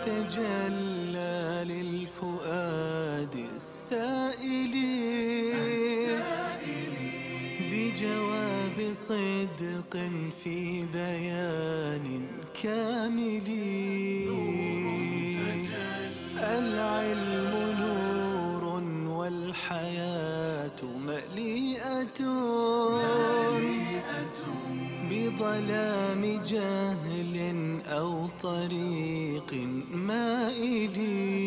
تجلى للفؤاد السائل بجواب صدق في بيان كامل. العلم نور والحياة مليئة بظلام جهل أو طريق مائل.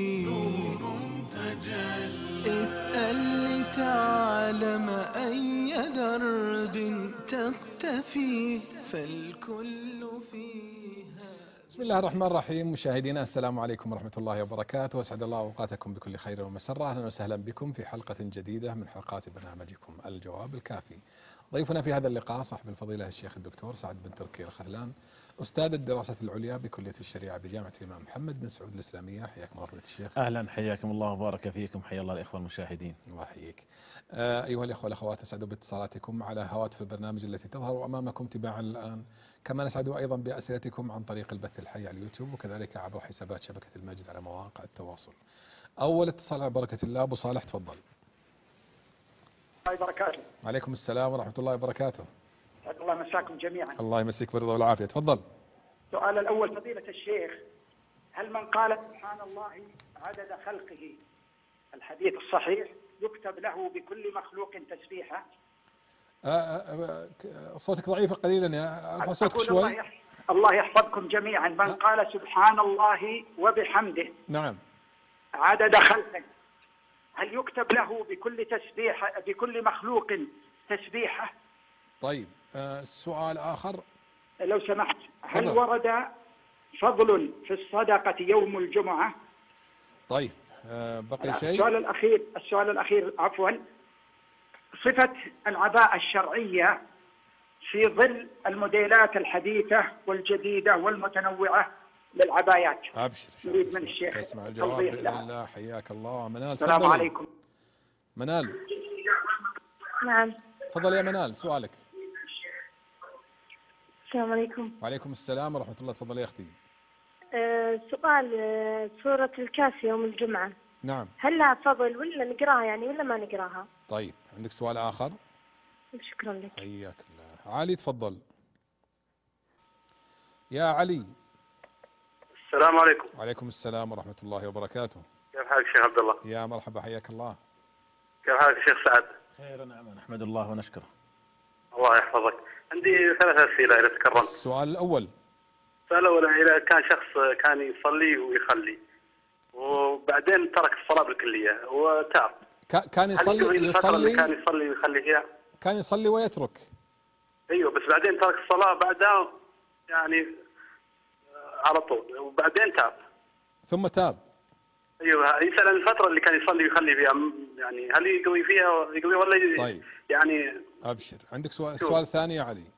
اسأل لتعلم أي درب تقتفي فالكل فيها. بسم الله الرحمن الرحيم. مشاهدينا السلام عليكم ورحمة الله وبركاته، أسعد الله أوقاتكم بكل خير ومسرة. أهلا وسهلا بكم في حلقة جديدة من حلقات برنامجكم الجواب الكافي. ضيفنا في هذا اللقاء صاحب الفضيلة الشيخ الدكتور سعد بن تركي الخذلان، أستاذ الدراسات العليا بكلية الشريعة بجامعة الإمام محمد بن سعود الإسلامية. حياكم الله فضيلة الشيخ. أهلا، حياكم الله وبارك فيكم. حيا الله الإخوة المشاهدين. الله يحييك. أيها الإخوة والأخوات، أسعد باتصالاتكم على هواتف البرنامج التي تظهر أمامكم تباعا الآن، كما نسعد أيضا بأسئلتكم عن طريق البث الحي على اليوتيوب وكذلك عبر حسابات شبكة المجد على مواقع التواصل. أول اتصال على بركة الله، أبو صالح تفضل. الله وبركاته. وعليكم السلام ورحمة الله وبركاته. سعد الله مساكم جميعا. الله يمسيك بالرضا والعافية، تفضل. السؤال الأول، فضيلة الشيخ، هل من قال سبحان الله عدد خلقه الحديث الصحيح يكتب له بكل مخلوق تسبيحة؟ صوتك ضعيف قليلا، يا ارفع صوتك شوي. الله يحفظكم جميعا. من قال سبحان الله وبحمده نعم عدد خلقه هل يكتب له بكل تسبيحة بكل مخلوق تسبيحة؟ طيب، السؤال آخر لو سمحت، هل فضل. ورد فضل في الصدقة يوم الجمعة؟ طيب، بقي شيء. السؤال الأخير عفوا، صفة العباءة الشرعية في ظل الموديلات الحديثة والجديدة والمتنوعة للعبايات. أبشر، نريد من الشيخ تسمع الجواب بإذن الله. حياك الله. منال، السلام عليكم. منال. نعم. تفضل يا منال، سؤالك. السلام عليكم. وعليكم السلام ورحمة الله. تفضل يا أختي. سؤال، سورة الكهف يوم الجمعة. نعم. هل لها فضل ولا نقراها يعني ولا ما نقراها؟ طيب، عندك سؤال آخر؟ شكرا لك. حياك الله. علي تفضل. يا علي. السلام عليكم. وعليكم السلام ورحمة الله وبركاته. كيف حالك شيخ عبد الله؟ يا مرحبا، حياك الله. كيف حالك شيخ سعد؟ خير نعم، نحمد الله ونشكره. الله يحفظك. عندي 3 أسئلة إذا تكرمت. السؤال الأول. السؤال الأول، إذا كان شخص كان يصلي ويخلي وبعدين ترك الصلاة بالكلية وتاب، كان يصلي كان يصلي ويخلي فيها؟ كان يصلي ويترك. أيوه، بس بعدين ترك الصلاة بعدها يعني على طول، وبعدين تاب. ثم تاب. ايوه، يسأل عن الفترة اللي كان يصلي ويخلي فيها، يعني هل يقوي فيها ولا طيب. يعني أبشر. عندك السؤال الثاني يا علي.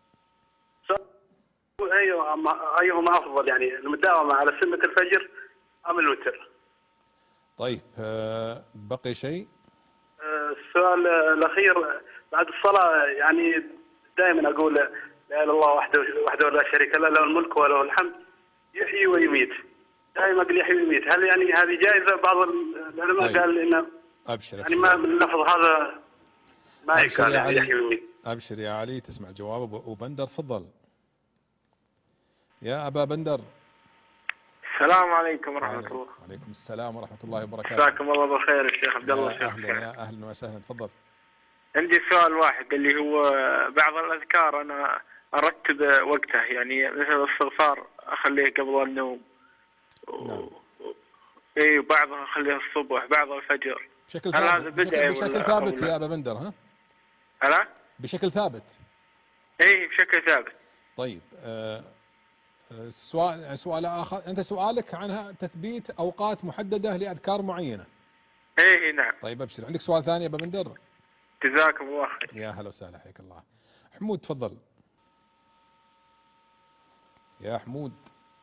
أيهما أفضل، يعني المداومة على سنة الفجر أم الوتر؟ طيب، بقي شيء. السؤال الأخير، بعد الصلاة يعني دائما أقول لا إله إلا الله وحده لا شريك له، له الملك وله الحمد يحيي ويميت. دائما أقول يحيي ويميت، هل يعني هذه جائزة؟ بعض العلماء طيب. قال إنه أبشر يعني ما اللفظ هذا ما يقال يعني يحيي ويميت. أبشر يا علي، تسمع الجواب. وبندر تفضل. يا أبا بندر. السلام عليكم ورحمة الله. وعليكم السلام ورحمة الله وبركاته. جزاكم الله بالخير الشيخ عبد الله. يا أهلا وسهلا، تفضل. عندي سؤال واحد اللي هو بعض الأذكار أنا أرتب وقته، يعني مثل الاستغفار أخليه قبل النوم. نعم. إيه، بعضها أخليه الصبح، بعضها الفجر. بشكل هل هذا بدعي بشكل ثابت يا أبا بندر؟ ها؟ هلا؟ بشكل ثابت. إيه، بشكل ثابت. طيب، سؤال آخر. أنت سؤالك عنها تثبيت أوقات محددة لأذكار معينة. إيه نعم. طيب أبشر. عندك سؤال ثاني يا أبا بندر؟ جزاكم الله خير. يا هلا وسهلا، حياك الله. حمود تفضل. يا حمود،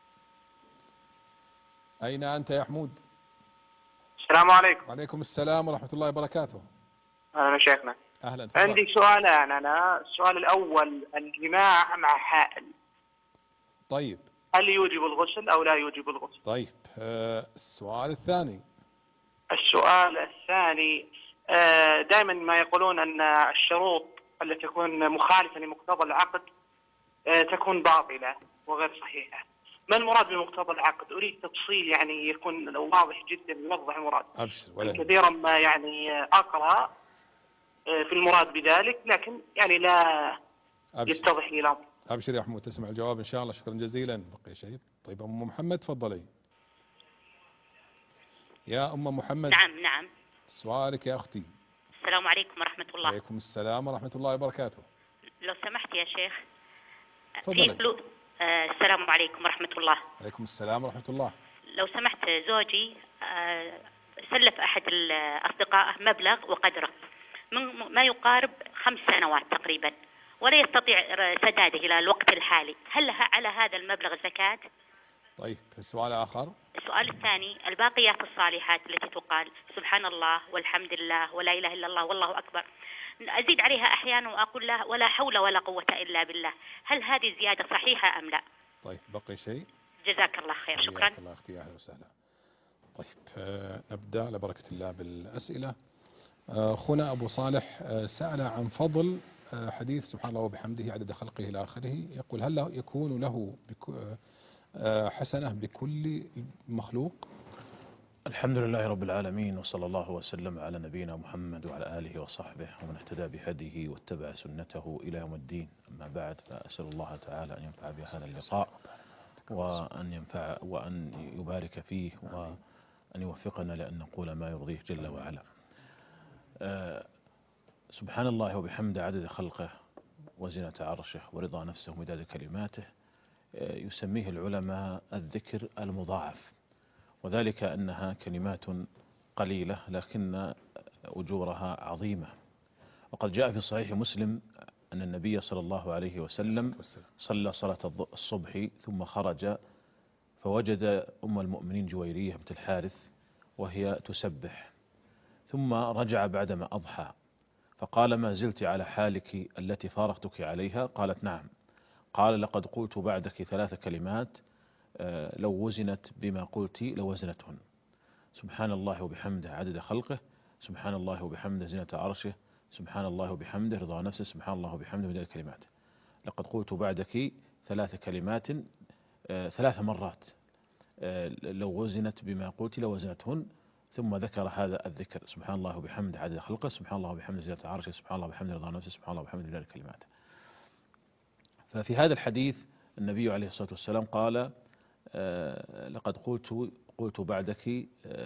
أين أنت يا حمود؟ السلام عليكم. وعليكم السلام ورحمة الله وبركاته. أهلا شيخنا. أهلا، تفضل. عندي سؤالان أنا. السؤال الأول، الجماع مع حائل. طيب، هل يوجب الغسل أو لا يوجب الغسل؟ طيب السؤال الثاني. السؤال الثاني، دائما ما يقولون أن الشروط التي تكون مخالفة لمقتضى العقد تكون باطلة وغير صحيحة. ما المراد بمقتضى العقد؟ أريد تفصيل يعني يكون واضح جدا يوضح المراد. أبشر. كثيرا ما يعني أقرأ في المراد بذلك لكن يعني لا يتضح لي الأمر. أبشر يا حمود، تسمع الجواب إن شاء الله. شكرا جزيلا. بقي شيء؟ طيب أم محمد تفضلي. يا أم محمد. نعم. سؤالك يا أختي. السلام عليكم ورحمة الله. عليكم السلام ورحمة الله وبركاته. لو سمحت يا شيخ. تفضلي. السلام عليكم ورحمة الله. عليكم السلام ورحمة الله. لو سمحت، زوجي سلف أحد أصدقائه مبلغ وقدره ما يقارب 5 سنوات تقريبا، ولا يستطيع سداده إلى الوقت الحالي. هل لها على هذا المبلغ زكاة؟ طيب السؤال الآخر. السؤال الثاني، الباقيات الصالحات التي تقال سبحان الله والحمد لله ولا إله إلا الله والله أكبر، أزيد عليها أحيانا وأقول لا ولا حول ولا قوة إلا بالله، هل هذه زيادة صحيحة أم لا؟ طيب بقي شيء؟ جزاك الله خير. شكرا. جزاك الله أختي، أهلا وسهلا. طيب نبدأ على بركة الله بالأسئلة. أخونا أبو صالح سأل عن فضل حديث سبحان الله وبحمده عدد خلقه إلى آخره. يقول هل يكون له حسنة بكل مخلوق؟ الحمد لله رب العالمين، وصلى الله وسلم على نبينا محمد وعلى آله وصحبه ومن اهتدى بهديه واتبع سنته إلى يوم الدين. أما بعد، فأسأل الله تعالى أن ينفع بهذا اللقاء وأن يبارك فيه وأن يوفقنا لأن نقول ما يرضيه جل وعلا. سبحان الله وبحمده عدد خلقه وزنة عرشه ورضا نفسه ومداد كلماته، يسميه العلماء الذكر المضاعف، وذلك أنها كلمات قليلة لكن أجورها عظيمة. وقد جاء في صحيح مسلم أن النبي صلى الله عليه وسلم صلى صلاة الصبح ثم خرج فوجد أم المؤمنين جويرية بنت الحارث وهي تسبح، ثم رجع بعدما أضحى فقال ما زلت على حالك التي فارقتك عليها؟ قالت نعم. قال لقد قلت بعدك 3 كلمات لو وزنت بما قلت لوزنتهن: سبحان الله وبحمده عدد خلقه، سبحان الله وبحمده زنة عرشه، سبحان الله وبحمده رضا نفسه، سبحان الله وبحمده مداد كلماته. لقد قلت بعدك 3 كلمات 3 مرات لو وزنت بما قلت لوزنتهن. ثم ذكر هذا الذكر: سبحان الله وبحمده عدد خلقه، سبحان الله وبحمده زنة عرشه، سبحان الله وبحمده رضا نفسه، سبحان الله وبحمده مداد كلماته. ففي هذا الحديث النبي عليه الصلاة والسلام قال لقد قلت بعدك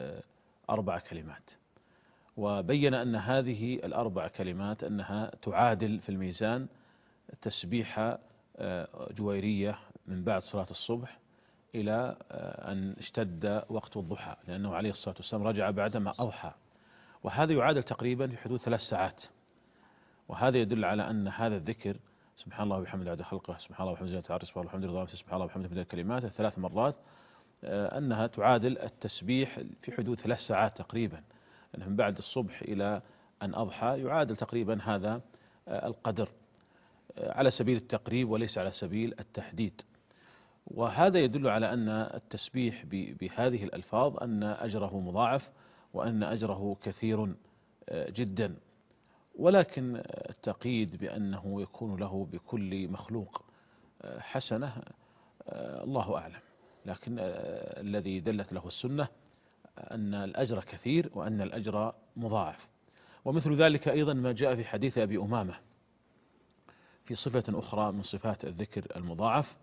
4 كلمات، وبين أن هذه ال4 كلمات أنها تعادل في الميزان تسبيح جويرية من بعد صلاة الصبح إلى أن اشتد وقت الضحى، لأنه عليه الصلاة والسلام رجع بعدما أضحى، وهذا يعادل تقريبا في حدود 3 ساعات. وهذا يدل على أن هذا الذكر سبحان الله وبحمده عدد خلقه، سبحان الله وبحمده زنة عرشه، سبحان الله وبحمده رضا نفسه، سبحان الله وبحمده مداد كلماته 3 مرات، أنها تعادل التسبيح في حدود 3 ساعات تقريبا، لأنه من بعد الصبح إلى أن أضحى يعادل تقريبا هذا القدر على سبيل التقريب وليس على سبيل التحديد. وهذا يدل على أن التسبيح بهذه الألفاظ أن أجره مضاعف وأن أجره كثير جدا، ولكن التقييد بأنه يكون له بكل مخلوق حسنة الله أعلم، لكن الذي دلت له السنة أن الأجر كثير وأن الأجر مضاعف. ومثل ذلك أيضا ما جاء في حديث أبي أمامة في صفة أخرى من صفات الذكر المضاعف: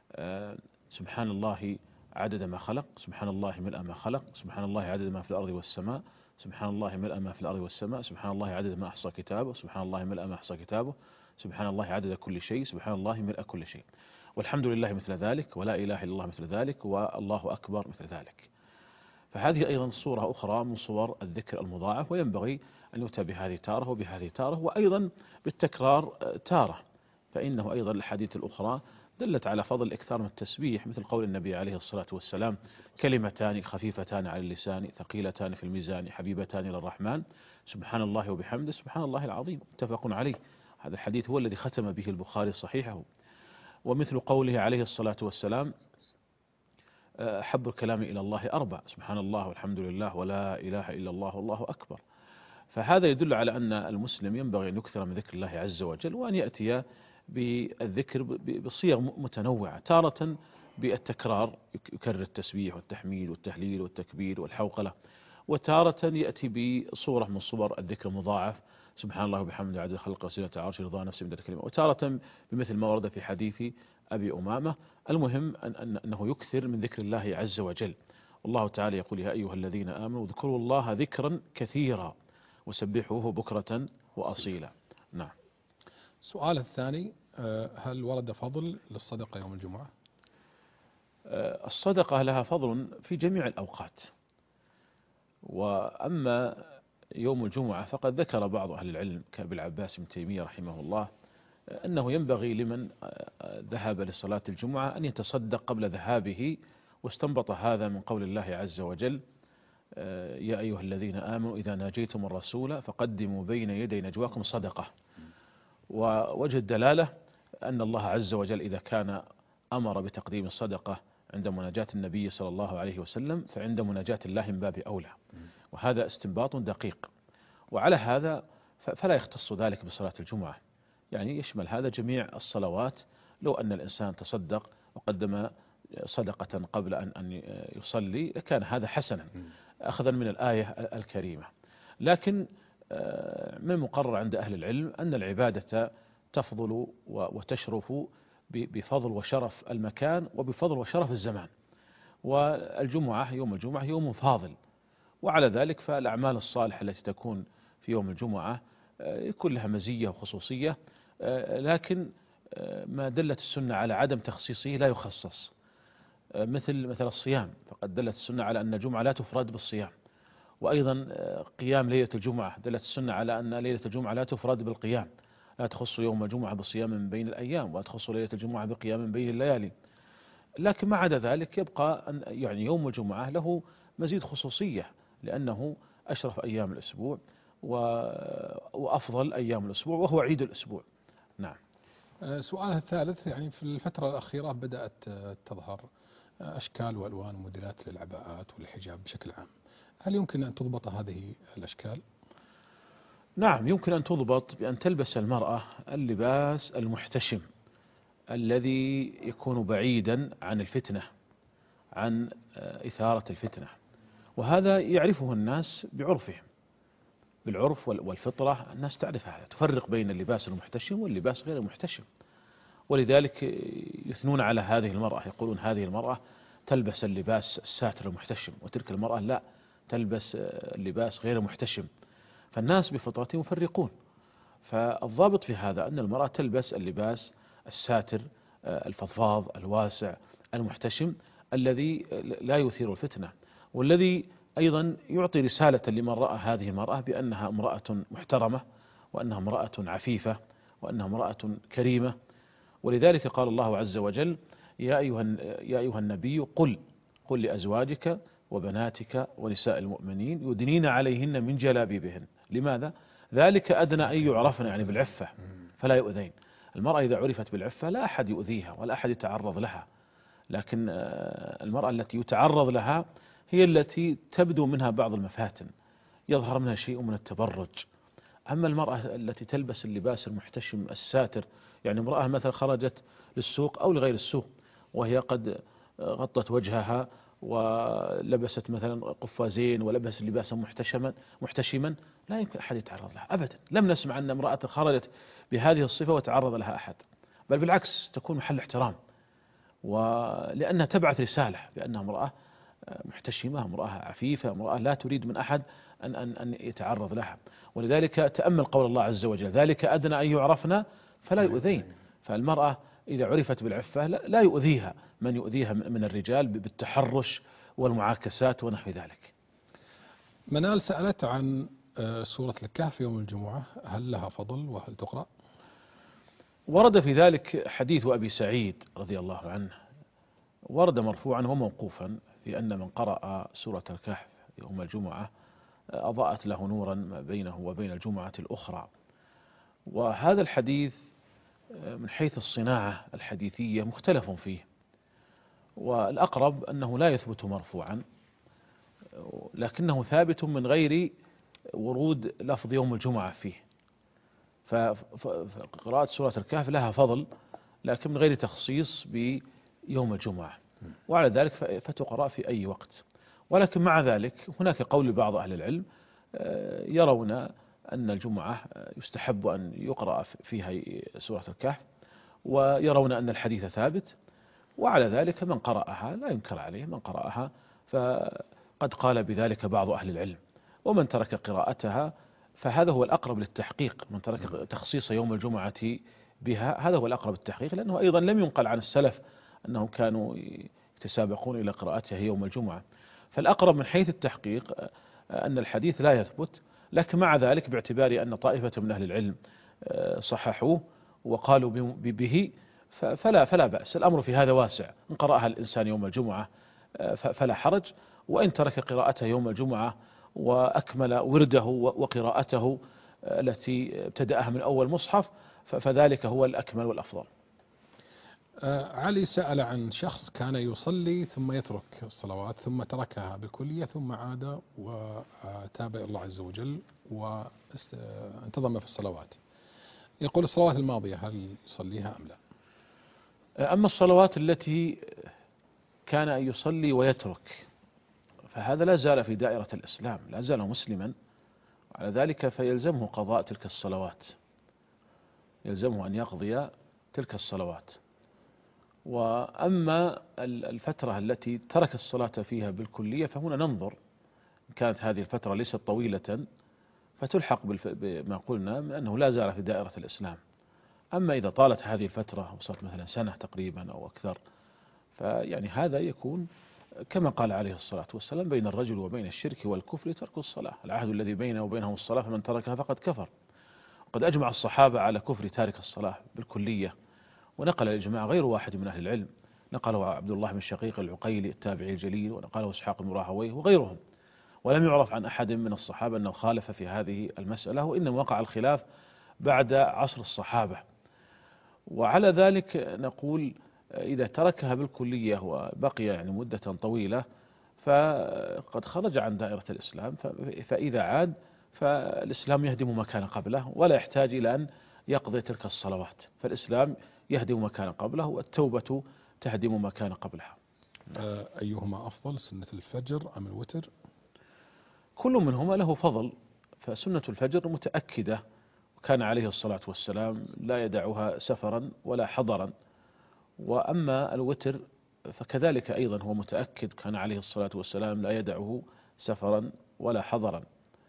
سبحان الله عدد ما خلق، سبحان الله ملء ما خلق، سبحان الله عدد ما في الأرض والسماء، سبحان الله ملء ما في الأرض والسماء، سبحان الله عدد ما أحصى كتابه، سبحان الله ملء ما أحصى كتابه، سبحان الله عدد كل شيء، سبحان الله ملء كل شيء، والحمد لله مثل ذلك، ولا إله إلا الله مثل ذلك، والله أكبر مثل ذلك. فهذه أيضا صورة أخرى من صور الذكر المضاعف، وينبغي أن يؤتى بهذه تارة وبهذه تارة، وأيضا بالتكرار تارة، فإنه أيضا الحديث الأخرى دلت على فضل الإكثار من التسبيح، مثل قول النبي عليه الصلاة والسلام: كلمتان خفيفتان على اللسان ثقيلتان في الميزان حبيبتان إلى الرحمن، سبحان الله وبحمده سبحان الله العظيم، متفق عليه. هذا الحديث هو الذي ختم به البخاري صحيحه. ومثل قوله عليه الصلاة والسلام: أحب الكلام إلى الله أربع: سبحان الله والحمد لله ولا إله إلا الله والله أكبر. فهذا يدل على أن المسلم ينبغي أن يكثر من ذكر الله عز وجل، وأن يأتي بالذكر بصيغ متنوعة، تارة بالتكرار يكرر التسبيح والتحميد والتهليل والتكبير والحوقلة، وتارة يأتي بصورة من صور الذكر المضاعف: سبحان الله وبحمده عدد خلقه وزنة عرشه رضا نفسه مدة كلمة، وتارة بمثل ما ورد في حديث أبي أمامة. المهم أنه يكثر من ذكر الله عز وجل. والله تعالى يقول: يا أيها الذين آمنوا اذكروا الله ذكرا كثيرا وسبحوه بكرة وأصيلا. نعم. السؤال الثاني: هل ورد فضل للصدقة يوم الجمعة؟ الصدقة لها فضل في جميع الأوقات، وأما يوم الجمعة فقد ذكر بعض أهل العلم كأبي العباس بن تيمية رحمه الله أنه ينبغي لمن ذهب لصلاة الجمعة أن يتصدق قبل ذهابه، واستنبط هذا من قول الله عز وجل: يا أيها الذين آمنوا إذا ناجيتم الرسول فقدموا بين يدي نجواكم صدقة. ووجه الدلالة أن الله عز وجل إذا كان أمر بتقديم الصدقة عند مناجاة النبي صلى الله عليه وسلم، فعند مناجاة الله من باب أولى، وهذا استنباط دقيق. وعلى هذا فلا يختص ذلك بصلاة الجمعة، يعني يشمل هذا جميع الصلوات. لو أن الإنسان تصدق وقدم صدقة قبل أن يصلي كان هذا حسنا أخذا من الآية الكريمة. لكن من المقرر عند أهل العلم أن العبادة تفضل وتشرف بفضل وشرف المكان وبفضل وشرف الزمان، والجمعة يوم الجمعة يوم فاضل، وعلى ذلك فالأعمال الصالحة التي تكون في يوم الجمعة يكون لها مزية وخصوصية، لكن ما دلت السنة على عدم تخصيصه لا يخصص، مثل الصيام، فقد دلت السنة على أن الجمعة لا تفرد بالصيام، وأيضا قيام ليلة الجمعة دلت السنة على أن ليلة الجمعة لا تفرد بالقيام، لا تخص يوم الجمعة بصيام من بين الأيام، ولا تخص ليلة الجمعة بقيام من بين الليالي. لكن ما عدا ذلك يبقى أن يعني يوم الجمعة له مزيد خصوصية، لأنه أشرف أيام الأسبوع وأفضل أيام الأسبوع، وهو عيد الأسبوع. نعم. سؤالها الثالث: يعني في الفترة الأخيرة بدأت تظهر أشكال وألوان وموديلات للعباءات والحجاب بشكل عام، هل يمكن أن تضبط هذه الأشكال؟ نعم، يمكن أن تضبط بأن تلبس المرأة اللباس المحتشم الذي يكون بعيدا عن الفتنة، عن إثارة الفتنة، وهذا يعرفه الناس بعرفهم، بالعرف والفطرة الناس تعرف هذا، تفرق بين اللباس المحتشم واللباس غير المحتشم، ولذلك يثنون على هذه المرأة، يقولون هذه المرأة تلبس اللباس الساتر المحتشم، وتلك المرأة لا، تلبس اللباس غير محتشم، فالناس بفطرتهم يفرقون. فالضابط في هذا أن المرأة تلبس اللباس الساتر الفضفاض الواسع المحتشم الذي لا يثير الفتنة، والذي أيضا يعطي رسالة لمن رأى هذه المرأة بأنها امرأة محترمة، وأنها امرأة عفيفة، وأنها امرأة كريمة. ولذلك قال الله عز وجل: يا أيها النبي قل لأزواجك وبناتك ونساء المؤمنين يدنين عليهن من جلابيبهن. لماذا؟ ذلك أدنى أن يعرفن، يعني بالعفة، فلا يؤذين. المرأة إذا عرفت بالعفة لا أحد يؤذيها ولا أحد يتعرض لها، لكن المرأة التي يتعرض لها هي التي تبدو منها بعض المفاتن، يظهر منها شيء من التبرج. أما المرأة التي تلبس اللباس المحتشم الساتر، يعني امرأة مثلا خرجت للسوق أو لغير السوق وهي قد غطت وجهها ولبست مثلا قفازين ولبست لباسا محتشما، لا يمكن أحد يتعرض لها أبدا. لم نسمع أن امرأة خرجت بهذه الصفة وتعرض لها أحد، بل بالعكس تكون محل احترام، ولأنها تبعث رسالة بأنها امرأة محتشمة، امرأة عفيفة، امرأة لا تريد من أحد أن يتعرض لها. ولذلك تأمل قول الله عز وجل: ذلك أدنى أن يعرفنا فلا يؤذين. فالمرأة إذا عرفت بالعفة لا يؤذيها من يؤذيها من الرجال بالتحرش والمعاكسات ونحو ذلك. منال سألت عن سورة الكهف يوم الجمعة، هل لها فضل وهل تقرأ؟ ورد في ذلك حديث أبي سعيد رضي الله عنه، ورد مرفوعا وموقوفا في أن من قرأ سورة الكهف يوم الجمعة أضاءت له نورا ما بينه وبين الجمعة الأخرى. وهذا الحديث من حيث الصناعة الحديثية مختلف فيه، والأقرب أنه لا يثبت مرفوعا، لكنه ثابت من غير ورود لفظ يوم الجمعة فيه. فقراءة سورة الكهف لها فضل لكن من غير تخصيص بيوم الجمعة، وعلى ذلك فتقرأ في أي وقت. ولكن مع ذلك هناك قول لبعض أهل العلم يرون أن الجمعة يستحب أن يقرأ فيها سورة الكهف، ويرون أن الحديث ثابت، وعلى ذلك من قرأها لا ينكر عليه، من قرأها فقد قال بذلك بعض أهل العلم. ومن ترك قراءتها فهذا هو الأقرب للتحقيق، من ترك تخصيص يوم الجمعة بها هذا هو الأقرب للتحقيق، لأنه أيضا لم ينقل عن السلف أنهم كانوا يتسابقون إلى قراءتها يوم الجمعة. فالأقرب من حيث التحقيق أن الحديث لا يثبت، لكن مع ذلك باعتبار أن طائفة من أهل العلم صححوه وقالوا به فلا بأس، الأمر في هذا واسع، إن قرأها الإنسان يوم الجمعة فلا حرج، وإن ترك قراءتها يوم الجمعة وأكمل ورده وقراءته التي ابتدأها من أول مصحف فذلك هو الأكمل والأفضل. علي سأل عن شخص كان يصلي ثم يترك الصلوات ثم تركها بالكلية ثم عاد وتاب إلى الله عز وجل وانتظم في الصلوات، يقول الصلوات الماضية هل يصليها أم لا؟ أما الصلوات التي كان يصلي ويترك فهذا لا زال في دائرة الإسلام، لا زال مسلما، وعلى ذلك فيلزمه قضاء تلك الصلوات، يلزمه أن يقضي تلك الصلوات. وأما الفترة التي ترك الصلاة فيها بالكلية فهنا ننظر، إن كانت هذه الفترة ليست طويلة فتلحق بما قلنا من أنه لا زال في دائرة الإسلام. أما إذا طالت هذه الفترة وصلت مثلا سنة تقريبا أو أكثر فيعني هذا يكون كما قال عليه الصلاة والسلام: بين الرجل وبين الشرك والكفر ترك الصلاة، العهد الذي بينه وبينهم الصلاة فمن تركها فقد كفر. وقد أجمع الصحابة على كفر تارك الصلاة بالكلية، ونقل الإجماع غير واحد من أهل العلم، نقله عبد الله بن شقيق العقيلي التابعي الجليل، ونقله إسحاق بن راهويه وغيرهم، ولم يعرف عن أحد من الصحابة أنه خالف في هذه المسألة، وإنما وقع الخلاف بعد عصر الصحابة. وعلى ذلك نقول إذا تركها بالكلية وبقي يعني مدة طويلة فقد خرج عن دائرة الإسلام، فإذا عاد فالإسلام يهدم ما كان قبله ولا يحتاج إلى أن يقضي تلك الصلوات، فالإسلام يهدم ما كان قبله والتوبة تهدم ما كان قبلها. أيهما أفضل، سنة الفجر أم الوتر؟ كل منهما له فضل، فسنة الفجر متأكدة، وكان عليه الصلاة والسلام لا يدعها سفرا ولا حضرا. وأما الوتر فكذلك أيضا هو متأكد، كان عليه الصلاة والسلام لا يدعه سفرا ولا حضرا.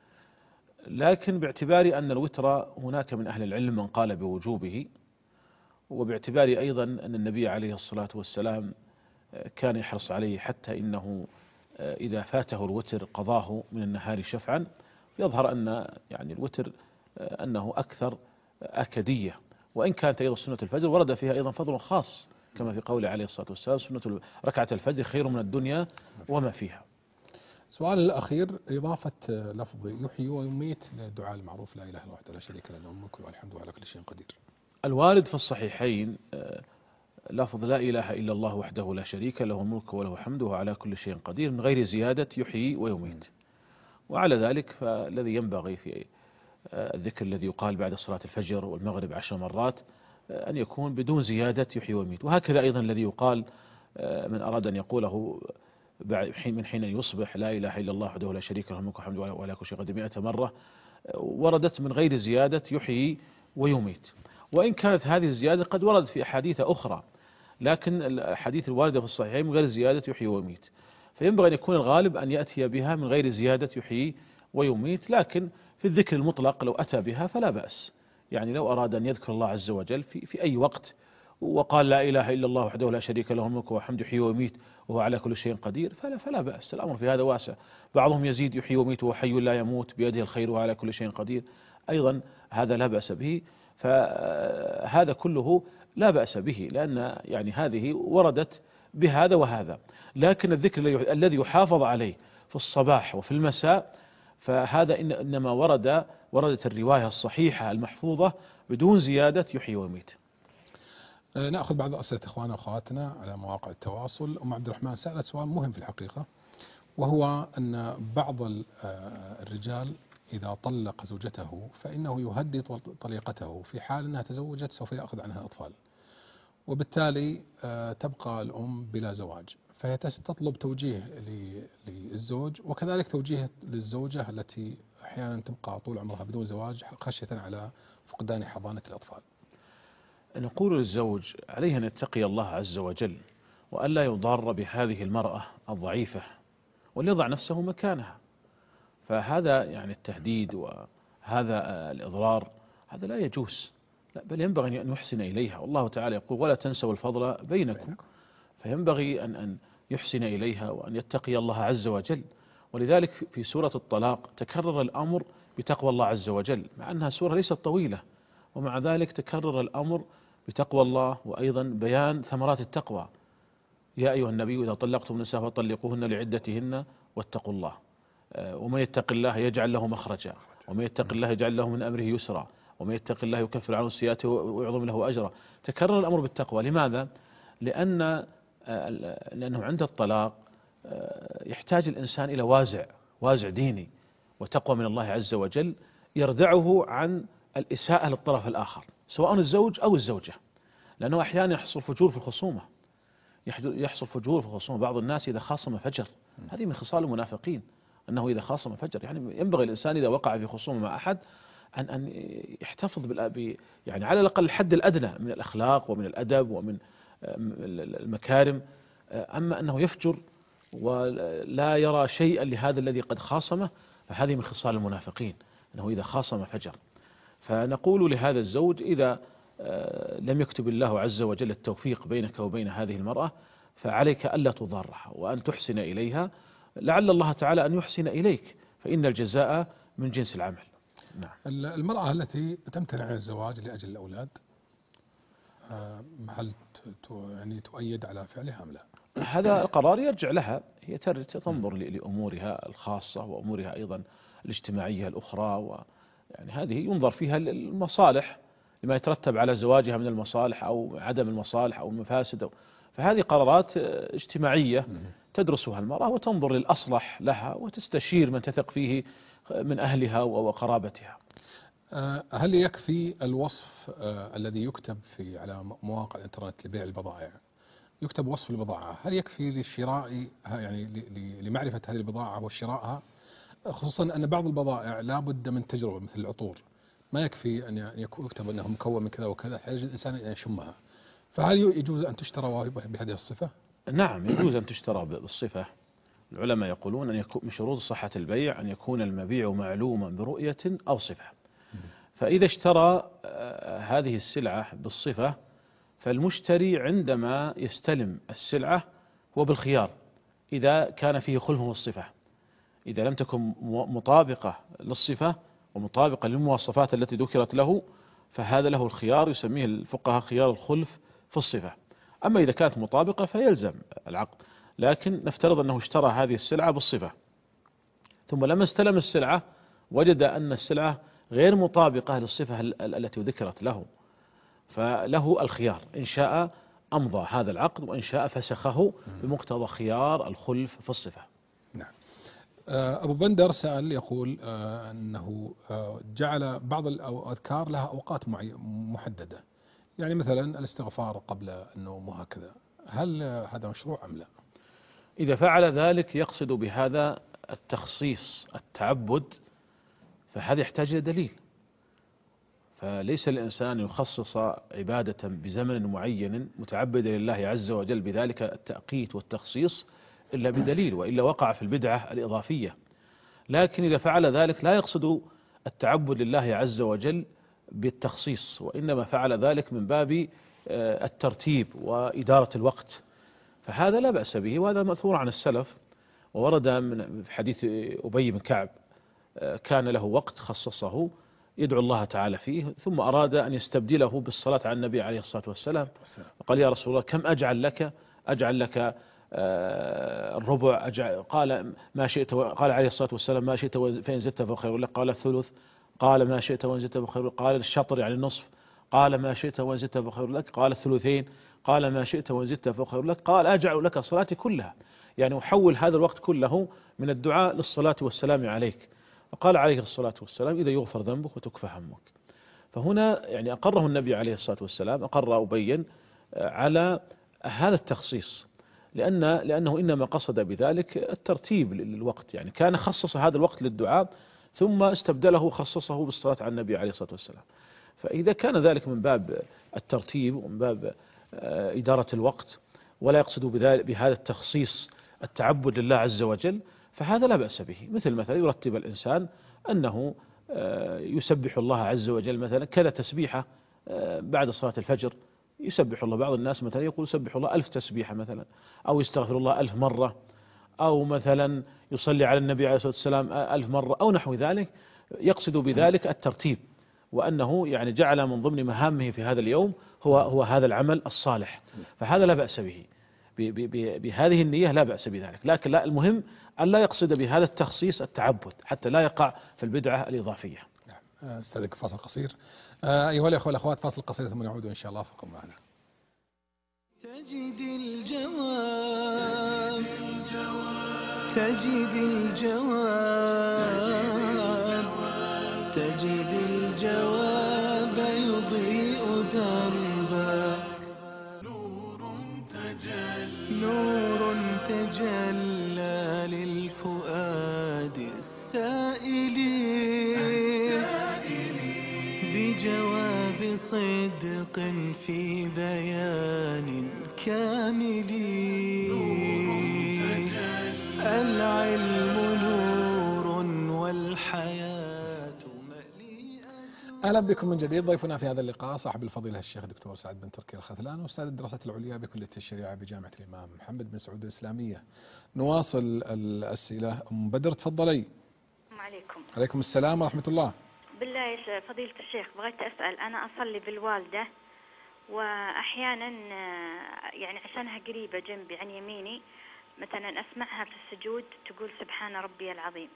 لكن باعتبار أن الوتر هناك من أهل العلم من قال بوجوبه، وباعتبار أيضا أن النبي عليه الصلاة والسلام كان يحرص عليه حتى إنه إذا فاته الوتر قضاه من النهار شفعا، يظهر أن يعني الوتر أنه أكثر أكدية. وإن كانت أيضا سنة الفجر ورد فيها أيضا فضل خاص كما في قوله عليه الصلاة والسلام: سنة ركعة الفجر خير من الدنيا وما فيها. سؤال الأخير: إضافة لفظ يحيي ويميت للدعاء المعروف لا إله إلا الله وحده لا شريك له له الملك والحمد على كل شيء قدير. الوارد في الصحيحين لفظ لا إله إلا الله وحده لا شريك له الملك وله الحمد وهو على كل شيء قدير من غير زيادة يحيي ويميت. وعلى ذلك فالذي ينبغي في الذكر الذي يقال بعد صلاة الفجر والمغرب 10 مرات أن يكون بدون زيادة يحيي ويميت. وهكذا أيضا الذي يقال من أراد أن يقوله من حين يصبح: لا إله إلا الله وحده لا شريك له الملك والحمد وعلى كل شيء قدير 100 مرة، وردت من غير زيادة يحيي ويميت. وإن كانت هذه الزيادة قد وردت في أحاديث أخرى، لكن الحديث الواردة في الصحيحين من غير زيادة يحيي ويميت، فينبغي أن يكون الغالب أن يأتي بها من غير زيادة يحيي ويميت. لكن في الذكر المطلق لو أتى بها فلا بأس، يعني لو أراد أن يذكر الله عز وجل في أي وقت وقال لا إله إلا الله وحده لا شريك له الملك والحمد يحيي ويميت وهو على كل شيء قدير فلا بأس، الأمر في هذا واسع. بعضهم يزيد: يحيي ويميت وهو حي لا يموت بيده الخير وهو على كل شيء قدير، أيضا هذا لا بأس به. فهذا كله لا بأس به، لأن يعني هذه وردت بهذا وهذا. لكن الذكر الذي يحافظ عليه في الصباح وفي المساء فهذا إنما وردت الرواية الصحيحة المحفوظة بدون زيادة يحيي ويميت. نأخذ بعض أسئلة إخواننا وأخواتنا على مواقع التواصل. أم عبد الرحمن سألت سؤال مهم في الحقيقة، وهو أن بعض الرجال إذا طلق زوجته فإنه يهدد طليقته في حال أنها تزوجت سوف يأخذ عنها الأطفال، وبالتالي تبقى الأم بلا زواج، فهي تطلب توجيه للزوج وكذلك توجيه للزوجة التي أحيانا تبقى طول عمرها بدون زواج خشية على فقدان حضانة الأطفال. نقول للزوج عليه أن يتقي الله عز وجل وألا يضار بهذه المرأة الضعيفة وليضع نفسه مكانها، فهذا يعني التهديد وهذا الإضرار هذا لا يجوز، لا بل ينبغي أن يحسن إليها، والله تعالى يقول ولا تنسوا الفضل بينكم، فينبغي أن يحسن إليها وأن يتقي الله عز وجل. ولذلك في سورة الطلاق تكرر الأمر بتقوى الله عز وجل، مع أنها سورة ليست طويلة، ومع ذلك تكرر الأمر بتقوى الله وأيضا بيان ثمرات التقوى. يا أيها النبي إذا طلقتم النساء فطلقوهن لعدتهن واتقوا الله، ومن يتق الله يجعل له مخرجا، ومن يتق الله يجعل له من أمره يسرا، ومن يتق الله يكفر عنه سيئاته ويعظم له أجرا. تكرر الأمر بالتقوى. لماذا؟ لأنه عند الطلاق يحتاج الإنسان إلى وازع ديني وتقوى من الله عز وجل يردعه عن الإساءة للطرف الآخر سواء الزوج أو الزوجة، لأنه أحيانا يحصل فجور في الخصومة، بعض الناس إذا خاصم فجر، هذه من خصال المنافقين أنه إذا خاصم فجر. يعني ينبغي الإنسان إذا وقع في خصومة مع أحد أن يحتفظ يعني على الأقل الحد الأدنى من الأخلاق ومن الأدب ومن المكارم. أما أنه يفجر ولا يرى شيئا لهذا الذي قد خاصمه فهذه من خصال المنافقين، أنه إذا خاصم فجر. فنقول لهذا الزوج إذا لم يكتب الله عز وجل التوفيق بينك وبين هذه المرأة فعليك ألا تضارها وأن تحسن إليها، لعل الله تعالى أن يحسن إليك، فإن الجزاء من جنس العمل. نعم. المرأة التي تمتنع عن الزواج لأجل الأولاد هل يعني تؤيد على فعلها أم لا؟ هذا القرار يرجع لها، هي تنظر لأمورها الخاصة وأمورها أيضا الاجتماعية الأخرى، يعني هذه ينظر فيها المصالح لما يترتب على زواجها من المصالح أو عدم المصالح أو المفاسد، فهذه قرارات اجتماعية تدرسها المرأة وتنظر للأصلح لها وتستشير من تثق فيه من أهلها وقرابتها. هل يكفي الوصف الذي يكتب على مواقع الانترنت لبيع البضائع، يكتب وصف البضاعة، هل يكفي للشراء يعني لمعرفة هذه البضاعة وشرائها، خصوصا أن بعض البضائع لا بد من تجربة مثل العطور، ما يكفي أن يكتب أنه مكون من كذا وكذا، يحتاج الإنسان أن يشمها، فهل يجوز أن تشترى بهذه الصفة؟ نعم يجوز أن تشترى بالصفة. العلماء يقولون أن يكون من شروط صحة البيع أن يكون المبيع معلوما برؤية أو صفة، فإذا اشترى هذه السلعة بالصفة فالمشتري عندما يستلم السلعة هو بالخيار إذا كان فيه خلف في الصفة، إذا لم تكن مطابقة للصفة ومطابقة للمواصفات التي ذكرت له فهذا له الخيار، يسميه الفقهاء خيار الخلف في الصفة. أما إذا كانت مطابقة فيلزم العقد، لكن نفترض أنه اشترى هذه السلعة بالصفة ثم لما استلم السلعة وجد أن السلعة غير مطابقة للصفة التي ذكرت له، فله الخيار، إن شاء أمضى هذا العقد وإن شاء فسخه بمقتضى خيار الخلف في الصفة. نعم. أبو بندر سأل يقول أنه جعل بعض الأذكار لها أوقات محددة، يعني مثلا الاستغفار قبل النوم وهكذا، هل هذا مشروع أم لا؟ إذا فعل ذلك يقصد بهذا التخصيص التعبد فهذا يحتاج إلى دليل، فليس الإنسان يخصص عبادة بزمن معين متعبدا لله عز وجل بذلك التأقيت والتخصيص إلا بدليل، وإلا وقع في البدعة الإضافية. لكن إذا فعل ذلك لا يقصد التعبد لله عز وجل بالتخصيص، وإنما فعل ذلك من باب الترتيب وإدارة الوقت، فهذا لا بأس به، وهذا مأثور عن السلف. وورد من حديث أبي بن كعب كان له وقت خصصه يدعو الله تعالى فيه، ثم أراد أن يستبدله بالصلاة على النبي عليه الصلاة والسلام، وقال يا رسول الله كم أجعل لك الربع، قال ما شئت، قال عليه الصلاة والسلام ما شئت فإن زدت فخير لك، قال الثلث، قال ما شئت وإن زدت فخير، قال الشطر يعني النصف، قال ما شئت وإن زدت فخير لك، قال الثلثين، قال ما شئت وإن زدت فخير لك، قال أجعل لك صلاتي كلها، يعني أحول هذا الوقت كله من الدعاء للصلاة والسلام عليك. وقال عليه الصلاة والسلام إذا يغفر ذنبك وتكفى همك. فهنا يعني أقره النبي عليه الصلاة والسلام، أقر وبين على هذا التخصيص، لأنه إنما قصد بذلك الترتيب للوقت، يعني كان خصص هذا الوقت للدعاء ثم استبدله خصصه بالصلاة على النبي عليه الصلاة والسلام. فإذا كان ذلك من باب الترتيب ومن باب إدارة الوقت، ولا يقصد بهذا التخصيص التعبد لله عز وجل، فهذا لا بأس به. مثلا يرتب الإنسان أنه يسبح الله عز وجل مثلا كذا تسبيحة بعد صلاة الفجر، يسبح الله. بعض الناس مثلا يقول يسبح الله 1000 تسبيحة مثلا، أو يستغفر الله 1000 مرة، أو مثلا يصلي على النبي عليه الصلاة والسلام 1000 مرة أو نحو ذلك، يقصد بذلك الترتيب، وأنه يعني جعل من ضمن مهامه في هذا اليوم هو هذا العمل الصالح، فهذا لا بأس به. بهذه النية لا بأس بذلك، لكن لا، المهم أن لا يقصد بهذا التخصيص التعبد حتى لا يقع في البدعة الإضافية. استاذك فاصل قصير. أيها الأخوة والأخوات، فاصل قصير ثم نعود إن شاء الله، فكم معنا. تجد الجواب، تجد الجواب، تجد الجواب يضيء دربك، نور تجلى للفؤاد السائل بجواب صدق في بيان كامل. العلم نور والحياة مليئة. أهلا بكم من جديد. ضيفنا في هذا اللقاء صاحب الفضيلة الشيخ دكتور سعد بن تركي الخذلان، وأستاذ الدراسات العليا بكلية الشريعة بجامعة الإمام محمد بن سعود الإسلامية. نواصل الأسئلة. أم بدر تفضلي. السلام عليكم. عليكم السلام ورحمة الله. بالله يا فضيلة الشيخ، بغيت أسأل، أنا أصلي بالوالدة وأحيانا يعني عشانها قريبة جنبي عن يميني، مثلا أسمعها في السجود تقول سبحان ربي العظيم،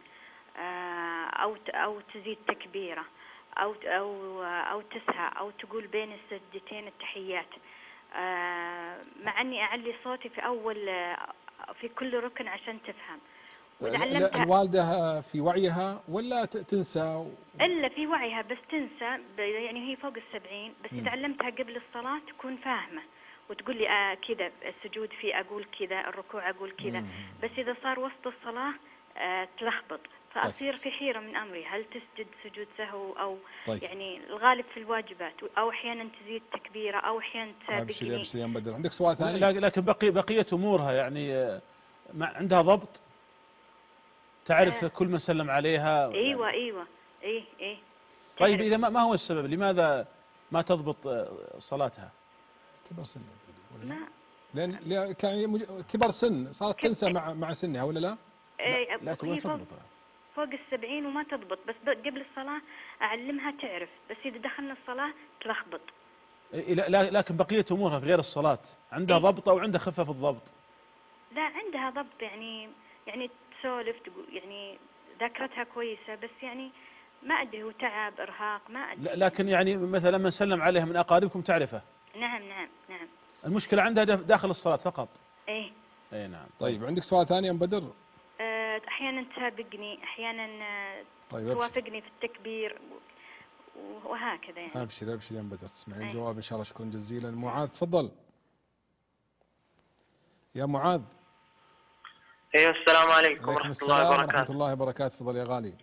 أو تزيد تكبيرة، أو تسهى، أو تقول بين السجدتين التحيات، مع أني أعلي صوتي في كل ركن عشان تفهم. الوالدة في وعيها ولا تنسى؟ إلا في وعيها بس تنسى، يعني هي فوق 70 بس إذا علمتها قبل الصلاة تكون فاهمة وتقول لي كذا السجود فيه أقول كذا، الركوع أقول كذا، بس إذا صار وسط الصلاة تلخبط، فأصير في حيرة من أمري، هل تسجد سجود سهو أو يعني الغالب في الواجبات، أو أحيانا تزيد تكبيرة، أو أحيانا تسابقني. عندك سؤال ثاني؟ لكن بقية أمورها يعني عندها ضبط، تعرف كل من سلم عليها. أيوة إيه. طيب إذا ما هو السبب، لماذا ما تضبط صلاتها؟ كبر سن لا، لأن كان كبر سن، صارت تنسى مع سنها ولا لا؟ لا تقول تضبط فوق 70 وما تضبط، بس قبل الصلاة أعلمها تعرف، بس إذا دخلنا الصلاة تلخبط. لكن بقية أمورها غير الصلاة عندها ضبط أو عندها خفة في الضبط؟ لا عندها ضبط، يعني تسولف، يعني ذاكرتها كويسة، بس يعني ما أدري هو تعب إرهاق ما أدري. لكن يعني مثلا من سلم عليها من أقاربكم تعرفه؟ نعم. المشكلة عندها داخل الصلاة فقط. إيه نعم. طيب عندك سؤال ثاني أم بدر؟ أحيانا تسابقني، أحيانا توافقني في التكبير وهكذا يعني. أبشر يا أم بدر، تسمعين الجواب إن شاء الله. شكرا جزيلا. معاذ تفضل. يا معاذ. ايوه السلام عليكم ورحمة الله وبركاته. ورحمة الله وبركاته. تفضل يا غالي.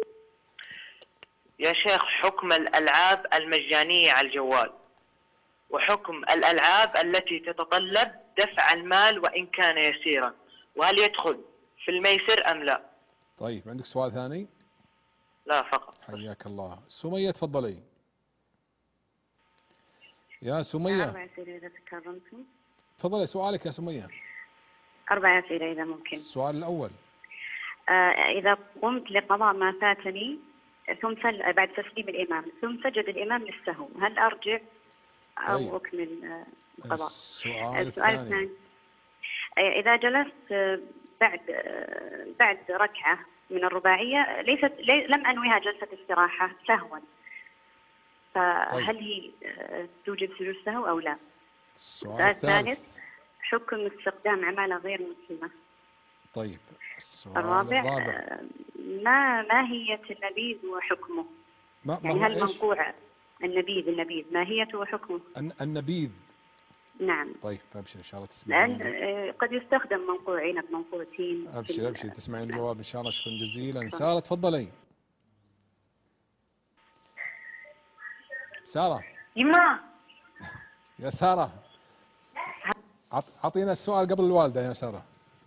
يا شيخ، حكم الألعاب المجانية على الجوال، وحكم الألعاب التي تتطلب دفع المال وإن كان يسيرا، وهل يدخل في الميسر أم لا؟ طيب عندك سؤال ثاني؟ لا فقط. حياك الله. سمية تفضلي. يا سمية. 4 أسئلة إذا تكرمتم. تفضلي سؤالك يا سمية. 4 أسئلة إذا ممكن. السؤال الأول. إذا قمت لقضاء ما فاتني ثم بعد تسليم الإمام ثم سجد الإمام للسهو، هل أرجع أو أكمل القضاء؟ السؤال الثاني. إذا جلست بعد ركعة من الرباعية لم أنويها جلسة استراحة سهوا، فهل هي توجب سجود سهو أو لا؟ السؤال السؤال الثالث. الثالث حكم استخدام عمالة غير مسلمة. طيب السؤال الرابع الرابع. ما ماهية النبيذ وحكمه؟ يعني هل منقوع النبيذ ماهيته وحكمه؟ النبيذ. نعم. طيب أبشر إن شاء الله تسمعين. لأن قد يستخدم منقوع عنب، منقوع تين. أبشر تسمعين الجواب إن شاء الله. شكرا جزيلا. سارة تفضلي. سارة. يا سارة أعطينا السؤال قبل الوالدة يا سارة.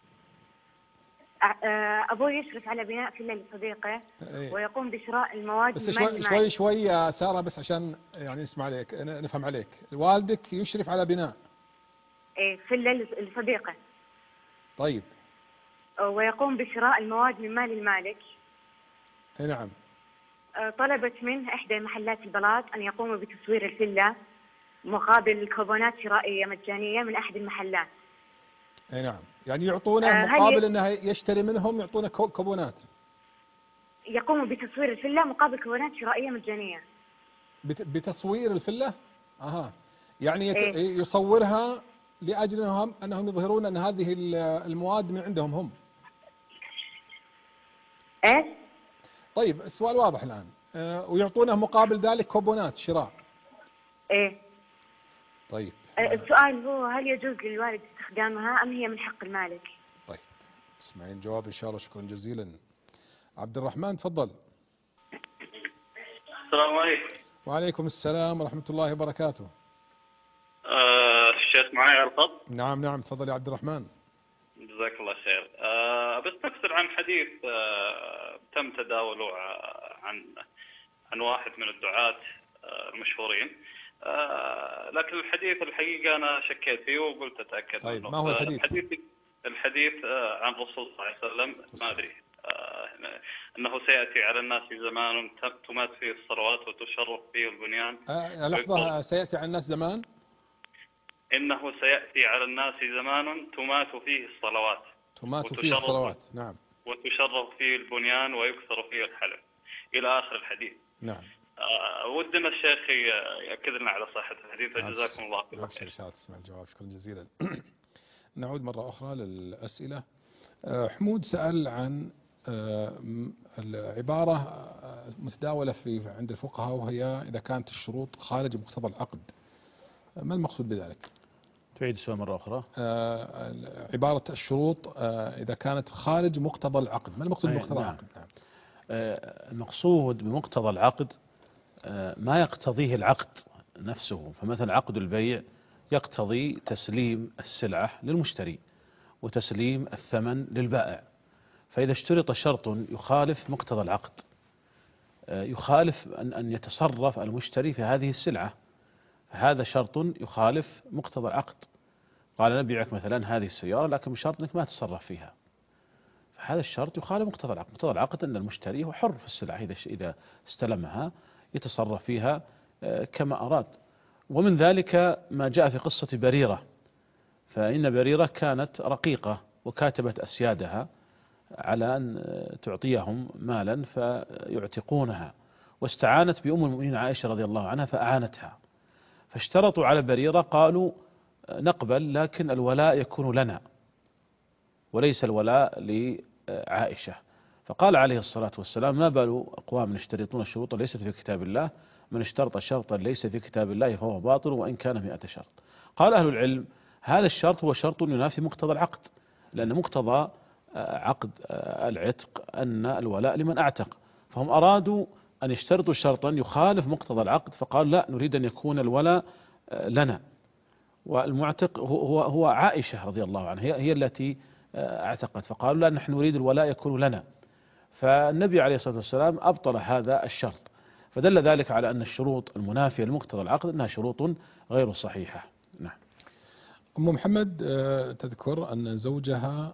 أبوي يشرف على بناء فيلا لصديقه ويقوم بشراء المواد بس شوي يا سارة، بس عشان يعني نسمع عليك نفهم عليك. والدك يشرف على بناء فيلا لصديقه. طيب. ويقوم بشراء المواد من مال المالك. نعم. طلبت منه إحدى محلات البلاط أن يقوم بتصوير الفيلا مقابل كوبونات شرائية مجانية من أحد المحلات. نعم، يعني يعطونه مقابل أنه يشتري منهم، يعطونه كوبونات. يقوم بتصوير الفيلا مقابل كوبونات شرائية مجانية. بتصوير الفيلا؟ يعني يصورها لأجل أنهم يظهرون أن هذه المواد من عندهم هم. طيب السؤال واضح الآن. ويعطونه مقابل ذلك كوبونات شراء. طيب السؤال هو هل يجوز للوالد استخدامها أم هي من حق المالك؟ طيب اسمعين الجواب إن شاء الله. شكرا جزيلا. عبد الرحمن تفضل. السلام عليكم. وعليكم السلام ورحمة الله وبركاته. الشيخ معي على الخط؟ نعم تفضل يا عبد الرحمن. جزاك الله خير. بستفسر عن حديث تم تداوله عن واحد من الدعاة المشهورين، لكن الحديث الحقيقة أنا شكيت فيه وقلت أتأكد. طيب ما هو الحديث؟ الحديث عن الرسول صلى الله عليه وسلم، ما أدري، أنه سيأتي على الناس زمان تمات فيه الصلوات وتشرف فيه البنيان. لحظة، سيأتي على الناس زمان؟ إنه سيأتي على الناس زمان تمات فيه الصلوات. نعم. وتشرف فيه البنيان ويكثر فيه الحلف إلى آخر الحديث. نعم. ودنا الشيخ يأكد لنا على صحة الحديث. جزاكم الله خير. أبشر إن شاء الله تسمع الجواب. شكرا جزيلا. نعود مرة أخرى للأسئلة. حمود سأل عن العبارة المتداولة عند الفقهاء، وهي إذا كانت الشروط خارج مقتضى العقد. ما المقصود بذلك؟ تعيد السؤال مرة أخرى. عبارة الشروط إذا كانت خارج مقتضى العقد، ما المقصود بمقتضى العقد؟ المقصود بمقتضى العقد ما يقتضيه العقد نفسه. فمثلا عقد البيع يقتضي تسليم السلعة للمشتري وتسليم الثمن للبائع. فإذا اشترط شرط يخالف مقتضى العقد، يخالف أن يتصرف المشتري في هذه السلعة، هذا شرط يخالف مقتضى العقد. قال نبيعك مثلا هذه السيارة لكن بشرط أنك ما تتصرف فيها، فهذا الشرط يخالف مقتضى العقد. مقتضى العقد أن المشتري هو حر في السلعة، إذا استلمها يتصرف فيها كما أراد. ومن ذلك ما جاء في قصة بريرة، فإن بريرة كانت رقيقة وكاتبت أسيادها على أن تعطيهم مالا فيعتقونها، واستعانت بأم المؤمنين عائشة رضي الله عنها فأعانتها، فاشترطوا على بريرة قالوا نقبل لكن الولاء يكون لنا وليس الولاء لعائشة. فقال عليه الصلاة والسلام ما بال أقوام يشترطون الشروط ليست في كتاب الله، من اشترط شرطا ليس في كتاب الله فهو باطل وإن كان 100 شرط. قال أهل العلم هذا الشرط هو شرط ينافي مقتضى العقد، لأن مقتضى عقد العتق أن الولاء لمن أعتق، فهم أرادوا أن يشترطوا شرطا يخالف مقتضى العقد، فقال لا نريد أن يكون الولاء لنا. والمعتق هو عائشة رضي الله عنها، هي التي اعتقت، فقالوا لا نحن نريد الولاء يكون لنا. فالنبي عليه الصلاة والسلام أبطل هذا الشرط، فدل ذلك على أن الشروط المنافية لمقتضى العقد أنها شروط غير صحيحة. نعم. أم محمد تذكر أن زوجها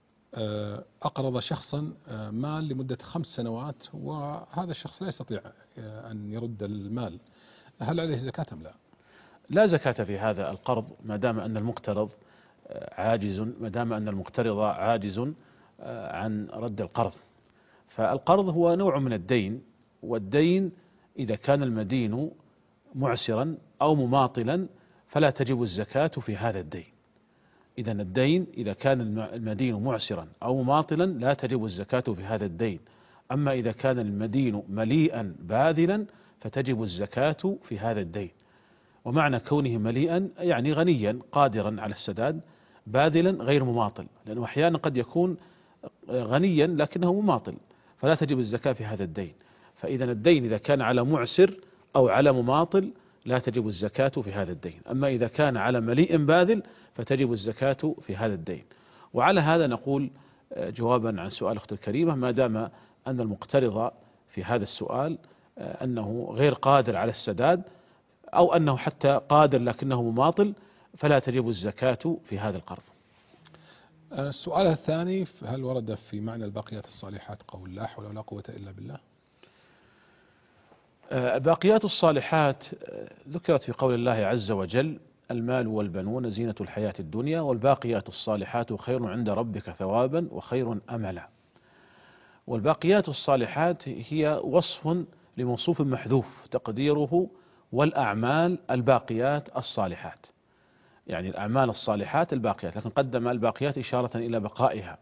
أقرض شخصا مال لمدة 5 سنوات، وهذا الشخص لا يستطيع أن يرد المال، هل عليه زكاة أم لا؟ لا زكاة في هذا القرض ما دام أن المقترض عاجز، ما دام أن المقترض عاجز عن رد القرض. فالقرض هو نوع من الدين، والدين إذا كان المدين معسرا أو مماطلا فلا تجب الزكاة في هذا الدين. إذا الدين إذا كان المدين معسرا أو مماطلا لا تجب الزكاة في هذا الدين. أما إذا كان المدين مليئا باذلا فتجب الزكاة في هذا الدين. ومعنى كونه مليئا يعني غنيا قادرا على السداد، باذلا غير مماطل، لأنه أحيانا قد يكون غنيا لكنه مماطل فلا تجب الزكاة في هذا الدين. فإذا الدين إذا كان على معسر أو على مماطل لا تجب الزكاة في هذا الدين. أما إذا كان على مليء باذل فتجب الزكاة في هذا الدين. وعلى هذا نقول جوابا عن سؤال أخت الكريمة، ما دام أن المقترض في هذا السؤال أنه غير قادر على السداد أو أنه حتى قادر لكنه مماطل فلا تجب الزكاة في هذا القرض. السؤال الثاني، هل ورد في معنى الباقيات الصالحات قول لا حول ولا قوة إلا بالله؟ الباقيات الصالحات ذكرت في قول الله عز وجل: المال والبنون زينة الحياة الدنيا والباقيات الصالحات خير عند ربك ثوابا وخير أملا. والباقيات الصالحات هي وصف لموصوف محذوف تقديره والأعمال الباقيات الصالحات، يعني الأعمال الصالحات الباقيات، لكن قدم الباقيات إشارة إلى بقائها.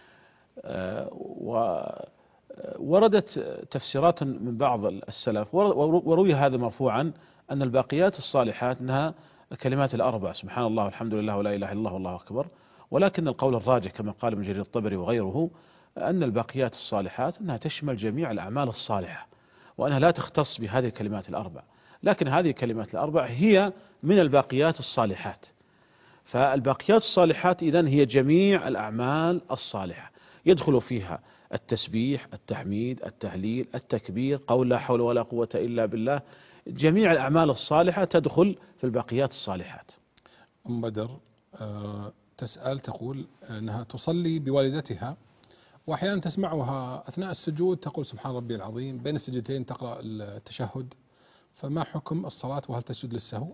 وردت تفسيرات من بعض السلف وروي هذا مرفوعا أن الباقيات الصالحات أنها الكلمات الأربع: سبحان الله والحمد لله ولا إله إلا الله والله أكبر. ولكن القول الراجح كما قال ابن جرير الطبري وغيره أن الباقيات الصالحات أنها تشمل جميع الأعمال الصالحة، وأنها لا تختص بهذه الكلمات الأربع، لكن هذه الكلمات الأربع هي من الباقيات الصالحات. فالباقيات الصالحات إذن هي جميع الأعمال الصالحة، يدخل فيها التسبيح، التحميد، التهليل، التكبير، قول لا حول ولا قوة إلا بالله. جميع الأعمال الصالحة تدخل في الباقيات الصالحات. أم بدر تسأل تقول أنها تصلي بوالدتها وأحيانا تسمعها أثناء السجود تقول سبحان ربي العظيم، بين السجدتين تقرأ التشهد، فما حكم الصلاة وهل تسجد للسهو؟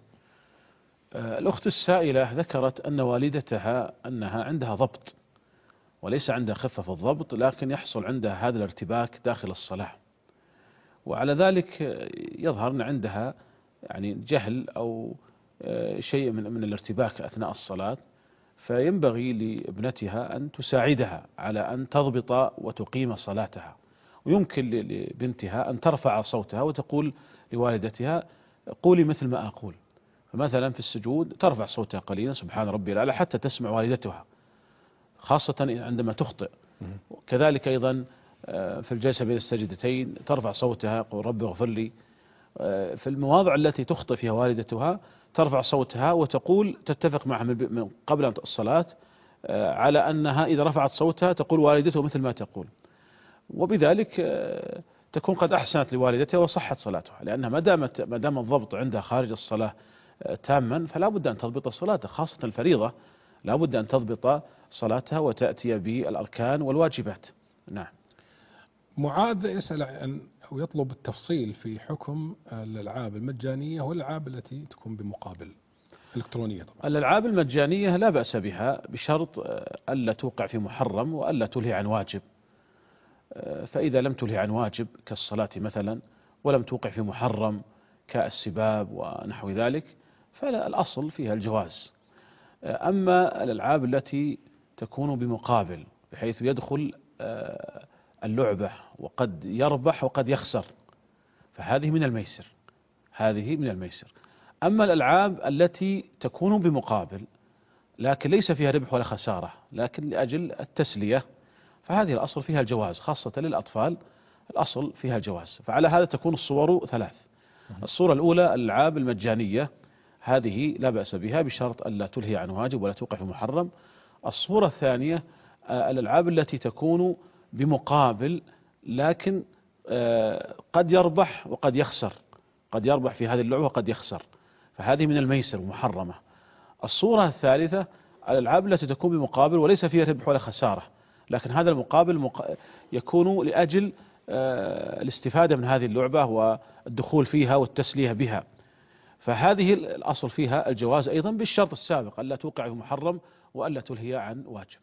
الأخت السائلة ذكرت أن والدتها أنها عندها ضبط وليس عندها خفة في الضبط، لكن يحصل عندها هذا الارتباك داخل الصلاة، وعلى ذلك يظهر أن عندها يعني جهل أو شيء من الارتباك أثناء الصلاة، فينبغي لابنتها أن تساعدها على أن تضبط وتقيم صلاتها. ويمكن لبنتها أن ترفع صوتها وتقول لوالدتها: قولي مثل ما أقول. فمثلا في السجود ترفع صوتها قليلا سبحان ربي الأعلى حتى تسمع والدتها، خاصة عندما تخطئ. كذلك أيضا في الجلسة بين السجدتين ترفع صوتها: قل رب اغفر لي. في المواضع التي تخطئ فيها والدتها ترفع صوتها وتقول، تتفق معها من قبل الصلاة على أنها إذا رفعت صوتها تقول والدته مثل ما تقول، وبذلك تكون قد أحسنت لوالدتها وصحت صلاتها، لأنها ما دام الضبط عندها خارج الصلاة تاما فلا بد أن تضبط صلاتها، خاصة الفريضة لا بد أن تضبط صلاتها وتأتي بالأركان والواجبات. نعم. معاذ يسأل عن أو يطلب التفصيل في حكم الألعاب المجانية والألعاب التي تكون بمقابل إلكترونية. طبعا الألعاب المجانية لا بأس بها بشرط ألا توقع في محرم وألا تلهي عن واجب. فإذا لم تلهي عن واجب كالصلاة مثلا ولم توقع في محرم كالسباب ونحو ذلك فالأصل فيها الجواز. أما الألعاب التي تكون بمقابل بحيث يدخل اللعبة وقد يربح وقد يخسر فهذه من الميسر، هذه من الميسر. أما الألعاب التي تكون بمقابل لكن ليس فيها ربح ولا خسارة لكن لأجل التسلية فهذه الأصل فيها الجواز، خاصة للأطفال الأصل فيها الجواز. فعلى هذا تكون الصور ثلاث: الصورة الأولى الألعاب المجانية، هذه لا بأس بها بشرط ألا تلهي عن واجب ولا توقع في محرم. الصورة الثانية الألعاب التي تكون بمقابل لكن قد يربح وقد يخسر، قد يربح في هذه اللعبة وقد يخسر، فهذه من الميسر محرمة. الصورة الثالثة الألعاب التي تكون بمقابل وليس فيها ربح ولا خسارة، لكن هذا المقابل يكون لأجل الاستفادة من هذه اللعبة والدخول فيها والتسلية بها، فهذه الأصل فيها الجواز أيضا بالشرط السابق ألا توقع في محرم وألا تلهي عن واجب.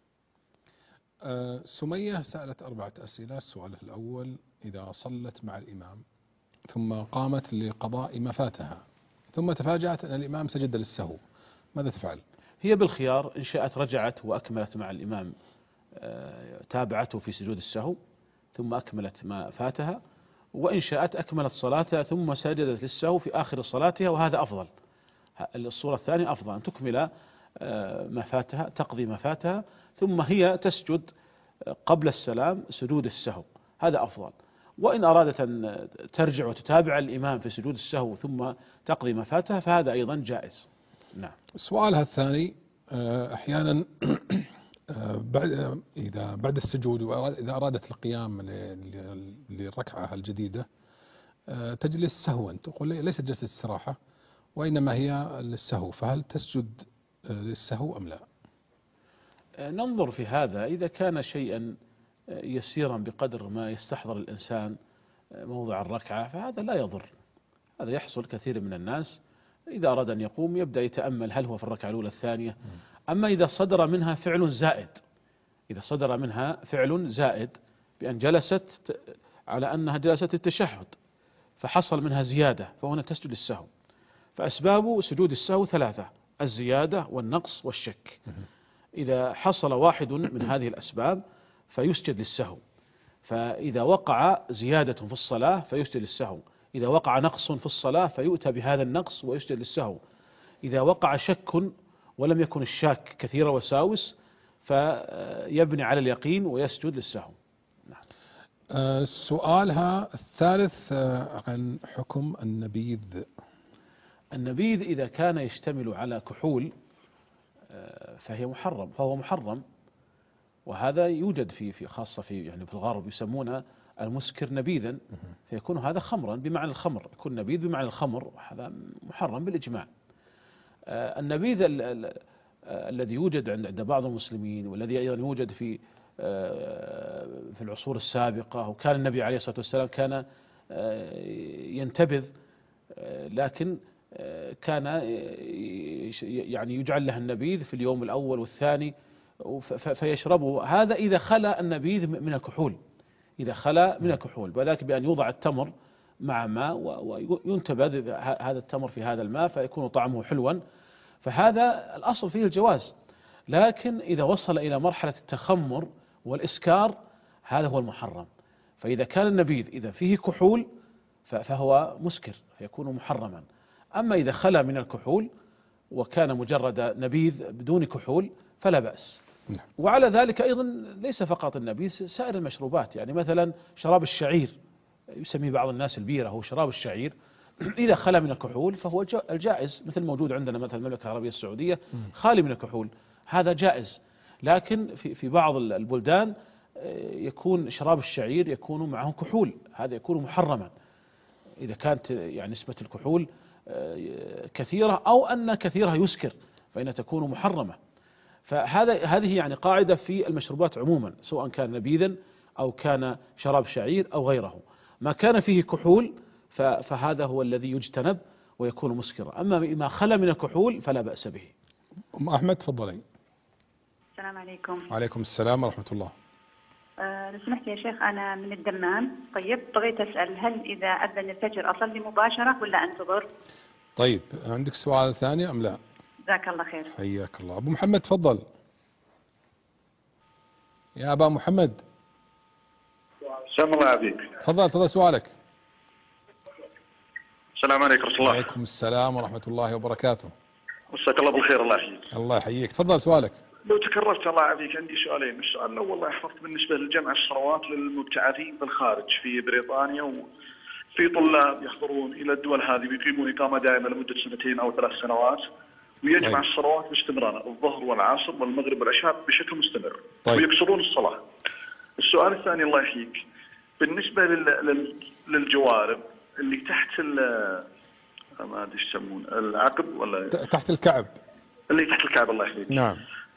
سمية سألت 4 أسئلة. السؤال الأول: إذا صلت مع الإمام ثم قامت لقضاء ما فاتها ثم تفاجأت أن الإمام سجد للسهو، ماذا تفعل؟ هي بالخيار، إن شاءت رجعت وأكملت مع الإمام، تابعته في سجود السهو ثم أكملت ما فاتها، وإن شاءت أكملت صلاتها ثم سجدت للسهو في آخر صلاتها، وهذا أفضل. الصورة الثانية أفضل، أن تكمل ما فاتها، تقضي ما فاتها ثم هي تسجد قبل السلام سجود السهو، هذا أفضل. وإن أرادت أن ترجع وتتابع الإمام في سجود السهو ثم تقضي ما فاتها فهذا أيضا جائز. نعم. سؤالها الثاني، أحيانا بعد السجود وإذا أرادت القيام للركعة الجديدة تجلس سهوا، تقول ليست جلسة استراحة وإنما هي للسهو، فهل تسجد للسهو أم لا؟ ننظر في هذا، إذا كان شيئا يسيرا بقدر ما يستحضر الإنسان موضع الركعة فهذا لا يضر، هذا يحصل كثير من الناس، إذا أراد أن يقوم يبدأ يتأمل هل هو في الركعة الأولى الثانية. أما إذا صدر منها فعل زائد، إذا صدر منها فعل زائد بأن جلست على أنها جلست التشهد فحصل منها زيادة، فهنا تسجد السهو. فأسباب سجود السهو ثلاثة: الزيادة والنقص والشك. إذا حصل واحد من هذه الأسباب فيسجد للسهو، فإذا وقع زيادة في الصلاة فيسجد للسهو، إذا وقع نقص في الصلاة فيؤتى بهذا النقص ويسجد للسهو، إذا وقع شك ولم يكن الشاك كثير وساوس فيبني على اليقين ويسجد للسهو. نعم. سؤالها الثالث عن حكم النبيذ. النبيذ إذا كان يشتمل على كحول فهو محرم، وهذا يوجد في خاصة في يعني في الغرب يسمونه المسكر نبيذا، فيكون هذا خمرا بمعنى الخمر، يكون نبيذ بمعنى الخمر، هذا محرم بالإجماع. النبيذ الذي يوجد عند بعض المسلمين والذي أيضا يوجد في العصور السابقة، وكان النبي عليه الصلاة والسلام كان ينتبذ، لكن كان يعني يجعل له النبيذ في اليوم الأول والثاني فيشربه، هذا إذا خلا النبيذ من الكحول، إذا خلا من الكحول، وذلك بأن يوضع التمر مع ماء وينتبذ هذا التمر في هذا الماء فيكون طعمه حلوا، فهذا الأصل فيه الجواز. لكن إذا وصل إلى مرحلة التخمر والإسكار هذا هو المحرم. فإذا كان النبيذ إذا فيه كحول فهو مسكر فيكون محرما. أما إذا خلا من الكحول وكان مجرد نبيذ بدون كحول فلا بأس. وعلى ذلك أيضا ليس فقط النبيذ، سائر المشروبات، يعني مثلا شراب الشعير يسميه بعض الناس البيرة، هو شراب الشعير إذا خلا من الكحول فهو الجائز، مثل موجود عندنا مثلا المملكة العربية السعودية خالي من الكحول، هذا جائز. لكن في بعض البلدان يكون شراب الشعير يكون معه كحول، هذا يكون محرما إذا كانت يعني نسبة الكحول كثيرة أو أن كثيرها يسكر فإنها تكون محرمة. هذه يعني قاعدة في المشروبات عموما، سواء كان نبيذا أو كان شراب شعير أو غيره، ما كان فيه كحول فهذا هو الذي يجتنب ويكون مسكرا. أما ما خلا من الكحول فلا بأس به. أم أحمد تفضلي. السلام عليكم. وعليكم السلام ورحمة الله. لو سمحت يا شيخ، أنا من الدمام. طيب بغيت أسأل، هل إذا أذن الفجر أصلي مباشرة ولا أنتظر؟ طيب عندك سؤال ثاني أم لا؟ جزاك الله خير. حياك الله. أبو محمد تفضل. يا أبا محمد. سلام الله عليك. تفضل سؤالك. السلام عليكم ورحمة الله. وعليكم السلام ورحمة الله وبركاته. مساك الله بالخير. الله يحييك. الله يحييك. تفضل سؤالك. لو تكررت الله يعافيك، عندي سؤالين. السؤال الأول الله يحفظك بالنسبة لجمع الصلوات للمبتعثين بالخارج في بريطانيا، وفي طلاب يحضرون إلى الدول هذه ويقيمون إقامة دائمة لمدة 2 أو 3 سنوات، ويجمع الصلوات باستمرار الظهر والعصر والمغرب والعشاء بشكل مستمر، ويقصرون الصلاة. السؤال الثاني الله يحييك بالنسبة للجوارب اللي تحت ما أدري ايش يسمون العقب ولا تحت الكعب، اللي تحت الكعب الله يحييك. نعم.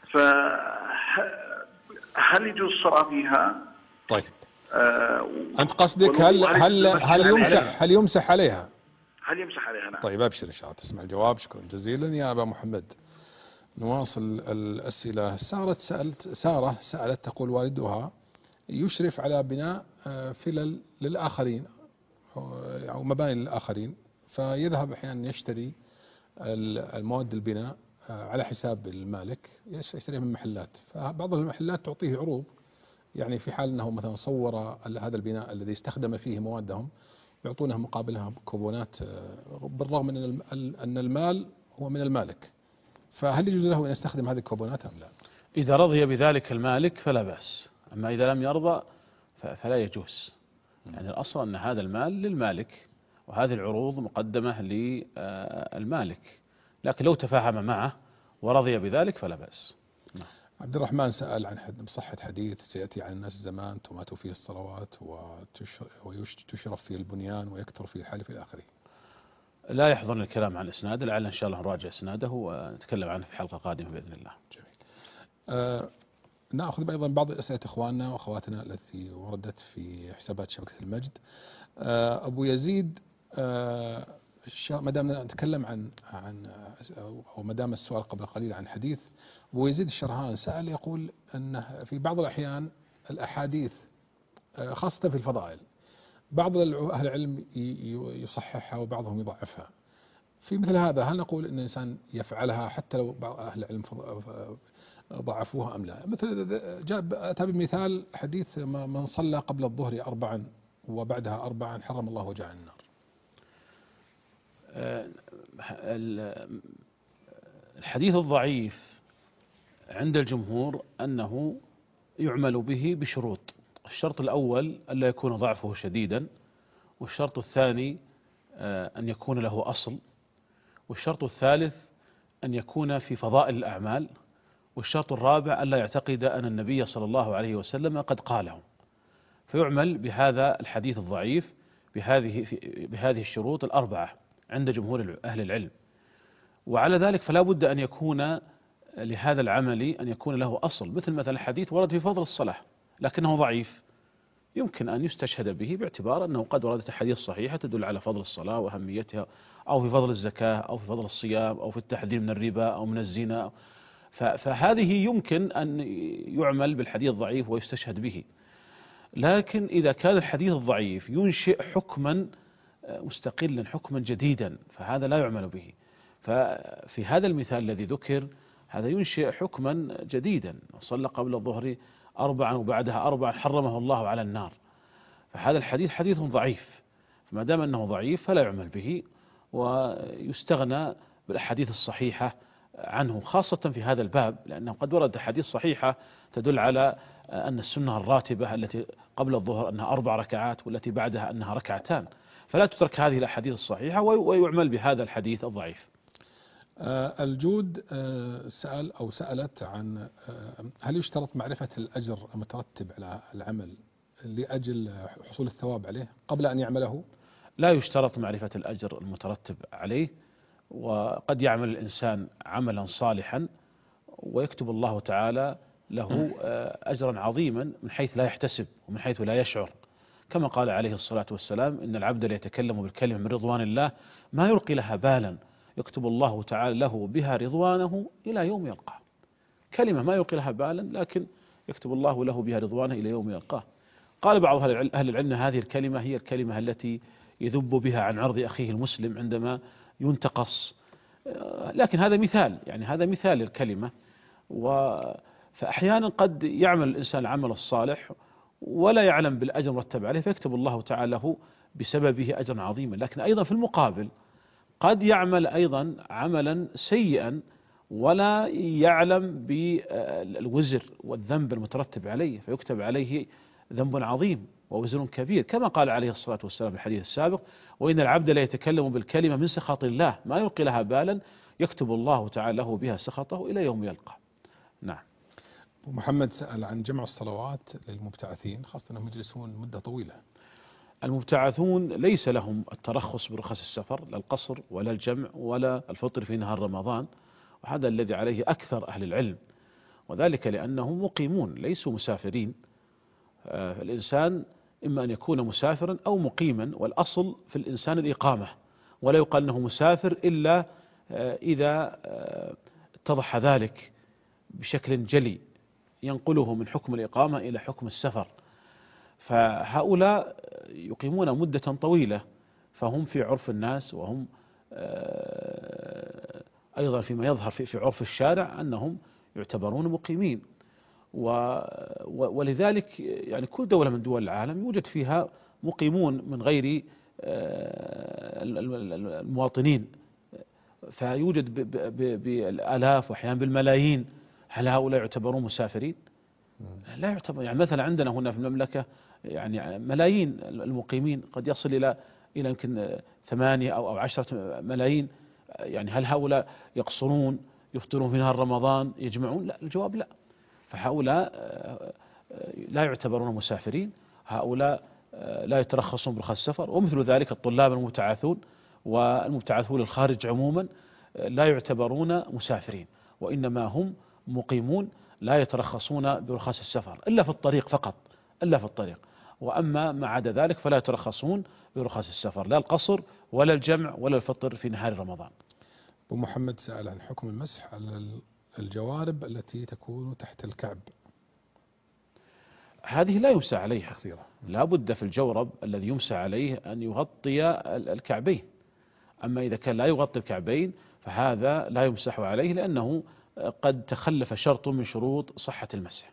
فهل يجوز الصلاة فيها؟ طيب. أنت قصدك هل يمسح عليها؟ هل يمسح عليها؟ نعم. طيب أبشر إن شاء الله تسمع الجواب. شكرا جزيلا يا أبا محمد. نواصل الأسئلة. سارة سألت تقول والدها يشرف على بناء فلل للآخرين أو مباني للآخرين، فيذهب أحيانا يشتري المواد البناء على حساب المالك يشتريها من محلات، فبعض المحلات تعطيه عروض، يعني في حال أنه مثلا صور هذا البناء الذي استخدم فيه موادهم يعطونها مقابلها كوبونات، بالرغم من أن المال هو من المالك. فهل يجوز له أن يستخدم هذه الكوبونات أم لا؟ إذا رضي بذلك المالك فلا بأس، أما إذا لم يرضى فلا يجوز. يعني الأصل أن هذا المال للمالك وهذه العروض مقدمة للمالك، لكن لو تفاهم معه ورضي بذلك فلا بأس. عبد الرحمن سأل عن صحة حديث سيأتي على الناس زمان تمات فيه الصلوات وتشرف فيه البنيان ويكثر فيه الحلف إلى آخره. لا يحضرني الكلام عن إسناده، لعل إن شاء الله نراجع إسناده ونتكلم عنه في حلقة قادمة بإذن الله. جميل. نأخذ أيضا بعض أسئلة إخواننا وأخواتنا التي وردت في حسابات شبكة المجد. أبو يزيد، ما دام نتكلم أو ما دام السؤال قبل قليل عن حديث، أبو يزيد الشرهان سأل يقول أنه في بعض الأحيان الأحاديث خاصة في الفضائل بعض أهل العلم يصححها وبعضهم يضعفها. في مثل هذا هل نقول أن الإنسان يفعلها حتى لو بعض أهل العلم ضعفوها أم لا؟ مثل أتى بمثال حديث من صلى قبل الظهر 4 وبعدها 4 حرم الله وجهه عن النار. الحديث الضعيف عند الجمهور أنه يعمل به بشروط. الشرط الأول ألا يكون ضعفه شديدا، والشرط الثاني أن يكون له أصل، والشرط الثالث أن يكون في فضائل الأعمال، والشرط الرابع ألا يعتقد أن النبي صلى الله عليه وسلم قد قاله. فيعمل بهذا الحديث الضعيف بهذه الشروط الأربعة عند جمهور أهل العلم. وعلى ذلك فلا بد أن يكون لهذا العمل أن يكون له أصل، مثل حديث ورد في فضل الصلاة لكنه ضعيف، يمكن أن يستشهد به باعتبار أنه قد وردت أحاديث صحيحة تدل على فضل الصلاة وأهميتها، أو في فضل الزكاة، أو في فضل الصيام، أو في التحذير من الربا أو من الزنا. فهذه يمكن أن يعمل بالحديث الضعيف ويستشهد به. لكن إذا كان الحديث الضعيف ينشئ حكما مستقلا، حكما جديدا، فهذا لا يعمل به. ففي هذا المثال الذي ذكر هذا ينشئ حكما جديدا، صلى قبل الظهر 4 وبعدها 4 حرمه الله على النار، فهذا الحديث حديث ضعيف. فما دام أنه ضعيف فلا يعمل به ويستغنى بالأحاديث الصحيحة عنه، خاصة في هذا الباب، لأنه قد وردت أحاديث صحيحة تدل على أن السنة الراتبة التي قبل الظهر أنها 4 ركعات والتي بعدها أنها 2 ركعات، فلا تترك هذه الأحاديث الصحيحة ويعمل بهذا الحديث الضعيف. الجود سأل أو سألت عن هل يشترط معرفة الأجر المترتب على العمل لأجل حصول الثواب عليه قبل أن يعمله؟ لا يشترط معرفة الأجر المترتب عليه، وقد يعمل الإنسان عملا صالحا ويكتب الله تعالى له أجرا عظيما من حيث لا يحتسب ومن حيث لا يشعر، كما قال عليه الصلاة والسلام: إن العبد ليتكلم بالكلمة من رضوان الله ما يلقي لها بالا يكتب الله تعالى له بها رضوانه إلى يوم يلقاه. كلمة ما يلقي لها بالا لكن يكتب الله له بها رضوانه إلى يوم يلقاه. قال بعض أهل العلم هذه الكلمة هي الكلمة التي يذب بها عن عرض أخيه المسلم عندما ينتقص، لكن هذا مثال، يعني هذا مثال للكلمة. فأحيانا قد يعمل الإنسان العمل الصالح ولا يعلم بالأجر المرتب عليه فيكتب الله تعالى له بسببه أجرا عظيما، لكن أيضا في المقابل قد يعمل أيضا عملا سيئا ولا يعلم بالوزر والذنب المترتب عليه فيكتب عليه ذنب عظيم ووزر كبير، كما قال عليه الصلاة والسلام في الحديث السابق: وإن العبد لا يتكلم بالكلمة من سخط الله ما يلقي لها بالا يكتب الله تعالى له بها سخطه إلى يوم يلقى. نعم. محمد سأل عن جمع الصلوات للمبتعثين، خاصة أنهم يجلسون مدة طويلة. المبتعثون ليس لهم الترخص برخص السفر، لا القصر ولا الجمع ولا الفطر في نهار رمضان، وهذا الذي عليه أكثر أهل العلم، وذلك لأنهم مقيمون ليسوا مسافرين. الإنسان إما أن يكون مسافرا أو مقيما، والأصل في الإنسان الإقامة، ولا يقال أنه مسافر إلا إذا اتضح ذلك بشكل جلي ينقله من حكم الإقامة إلى حكم السفر. فهؤلاء يقيمون مدة طويلة، فهم في عرف الناس وهم أيضا فيما يظهر في عرف الشارع أنهم يعتبرون مقيمين، ولذلك يعني كل دولة من دول العالم يوجد فيها مقيمون من غير المواطنين، فيوجد بالآلاف وأحيانا بالملايين. هل هؤلاء يعتبرون مسافرين؟ لا يعتبر. يعني مثلا عندنا هنا في المملكة يعني ملايين المقيمين، قد يصل إلى يمكن 8 أو 10 ملايين. يعني هل هؤلاء يقصرون يفطرون في نهار رمضان يجمعون؟ لا، الجواب لا. فهؤلاء لا يعتبرون مسافرين، هؤلاء لا يترخصون برخص السفر. ومثل ذلك الطلاب المبتعثون والمبتعثون للخارج عموما لا يعتبرون مسافرين، وإنما هم مقيمون لا يترخصون برخص السفر إلا في الطريق فقط، إلا في الطريق. وأما ما عدا ذلك فلا يترخصون برخص السفر، لا القصر ولا الجمع ولا الفطر في نهار رمضان. أبو محمد سأل عن حكم المسح على الجوارب التي تكون تحت الكعب. هذه لا يمسح عليها، لا بد في الجورب الذي يمسح عليه أن يغطي الكعبين. أما إذا كان لا يغطي الكعبين فهذا لا يمسح عليه، لأنه قد تخلف شرط من شروط صحة المسح.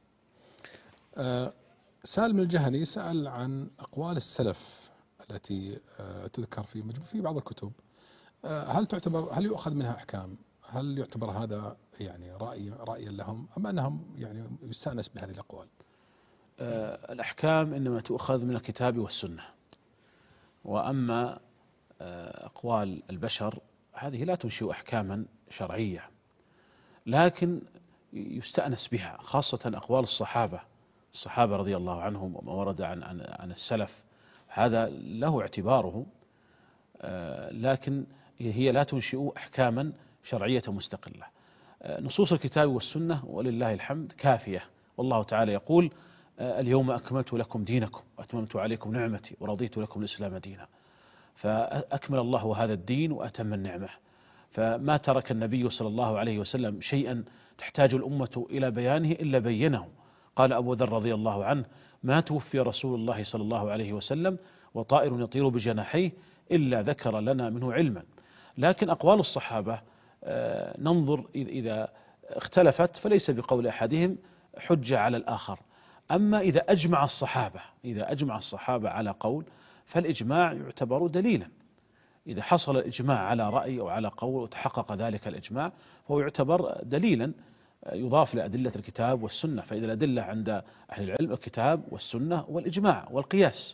سالم الجهني سأل عن أقوال السلف التي تذكر في بعض الكتب، هل يؤخذ منها أحكام؟ هل يعتبر هذا يعني رأيا لهم أم أنهم يعني يستأنس بهذه الأقوال؟ الأحكام إنما تؤخذ من الكتاب والسنة، وأما أقوال البشر هذه لا تنشئ أحكاما شرعية، لكن يستأنس بها، خاصة أقوال الصحابة رضي الله عنهم وما ورد عن السلف، هذا له اعتباره، لكن هي لا تنشئ أحكاما شرعية مستقلة. نصوص الكتاب والسنة ولله الحمد كافية، والله تعالى يقول: اليوم أكملت لكم دينكم وأتممت عليكم نعمتي ورضيت لكم الإسلام دينا. فأكمل الله هذا الدين وأتم النعمة، فما ترك النبي صلى الله عليه وسلم شيئا تحتاج الأمة إلى بيانه إلا بينه. قال أبو ذر رضي الله عنه: ما توفي رسول الله صلى الله عليه وسلم وطائر يطير بجناحيه إلا ذكر لنا منه علما. لكن أقوال الصحابة ننظر إذا اختلفت فليس بقول أحدهم حجة على الآخر. أما إذا أجمع الصحابة على قول فالإجماع يعتبر دليلا. إذا حصل الإجماع على رأي أو على قول وتحقق ذلك الإجماع فهو يعتبر دليلا يضاف لأدلة الكتاب والسنة. فإذا الأدلة عند أهل العلم الكتاب والسنة والإجماع والقياس،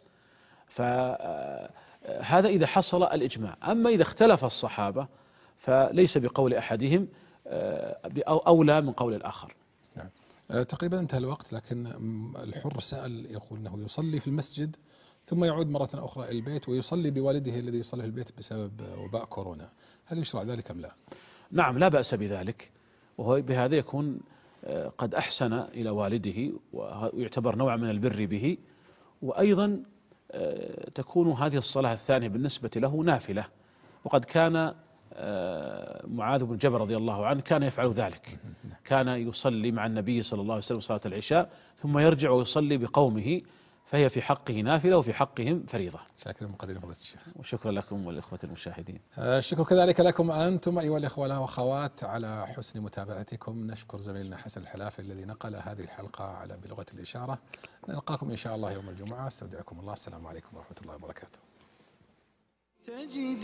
فهذا إذا حصل الإجماع. أما إذا اختلف الصحابة فليس بقول أحدهم أولى من قول الآخر. تقريبا انتهى الوقت، لكن الحر سأل يقول أنه يصلي في المسجد ثم يعود مرة أخرى إلى البيت ويصلي بوالده الذي يصلي في البيت بسبب وباء كورونا، هل يشرع ذلك أم لا؟ نعم، لا بأس بذلك، وهو بهذا يكون قد أحسن إلى والده ويعتبر نوع من البر به، وأيضا تكون هذه الصلاة الثانية بالنسبة له نافلة. وقد كان معاذ بن جبل رضي الله عنه كان يفعل ذلك، كان يصلي مع النبي صلى الله عليه وسلم صلاة العشاء ثم يرجع ويصلي بقومه، فهي في حقه نافلة وفي حقهم فريضة. شاكر مقدر فضيلة الشيخ، وشكرا لكم والإخوة المشاهدين. الشكر كذلك لكم أنتم أيها الإخوة والأخوات على حسن متابعتكم. نشكر زميلنا حسن الحلافي الذي نقل هذه الحلقة على بلغة الإشارة. نلقاكم إن شاء الله يوم الجمعة. استودعكم الله، السلام عليكم ورحمة الله وبركاته. تجد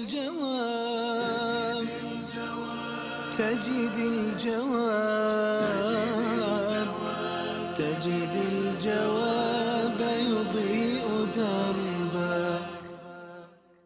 الجواب تجد الجواب تجد الجواب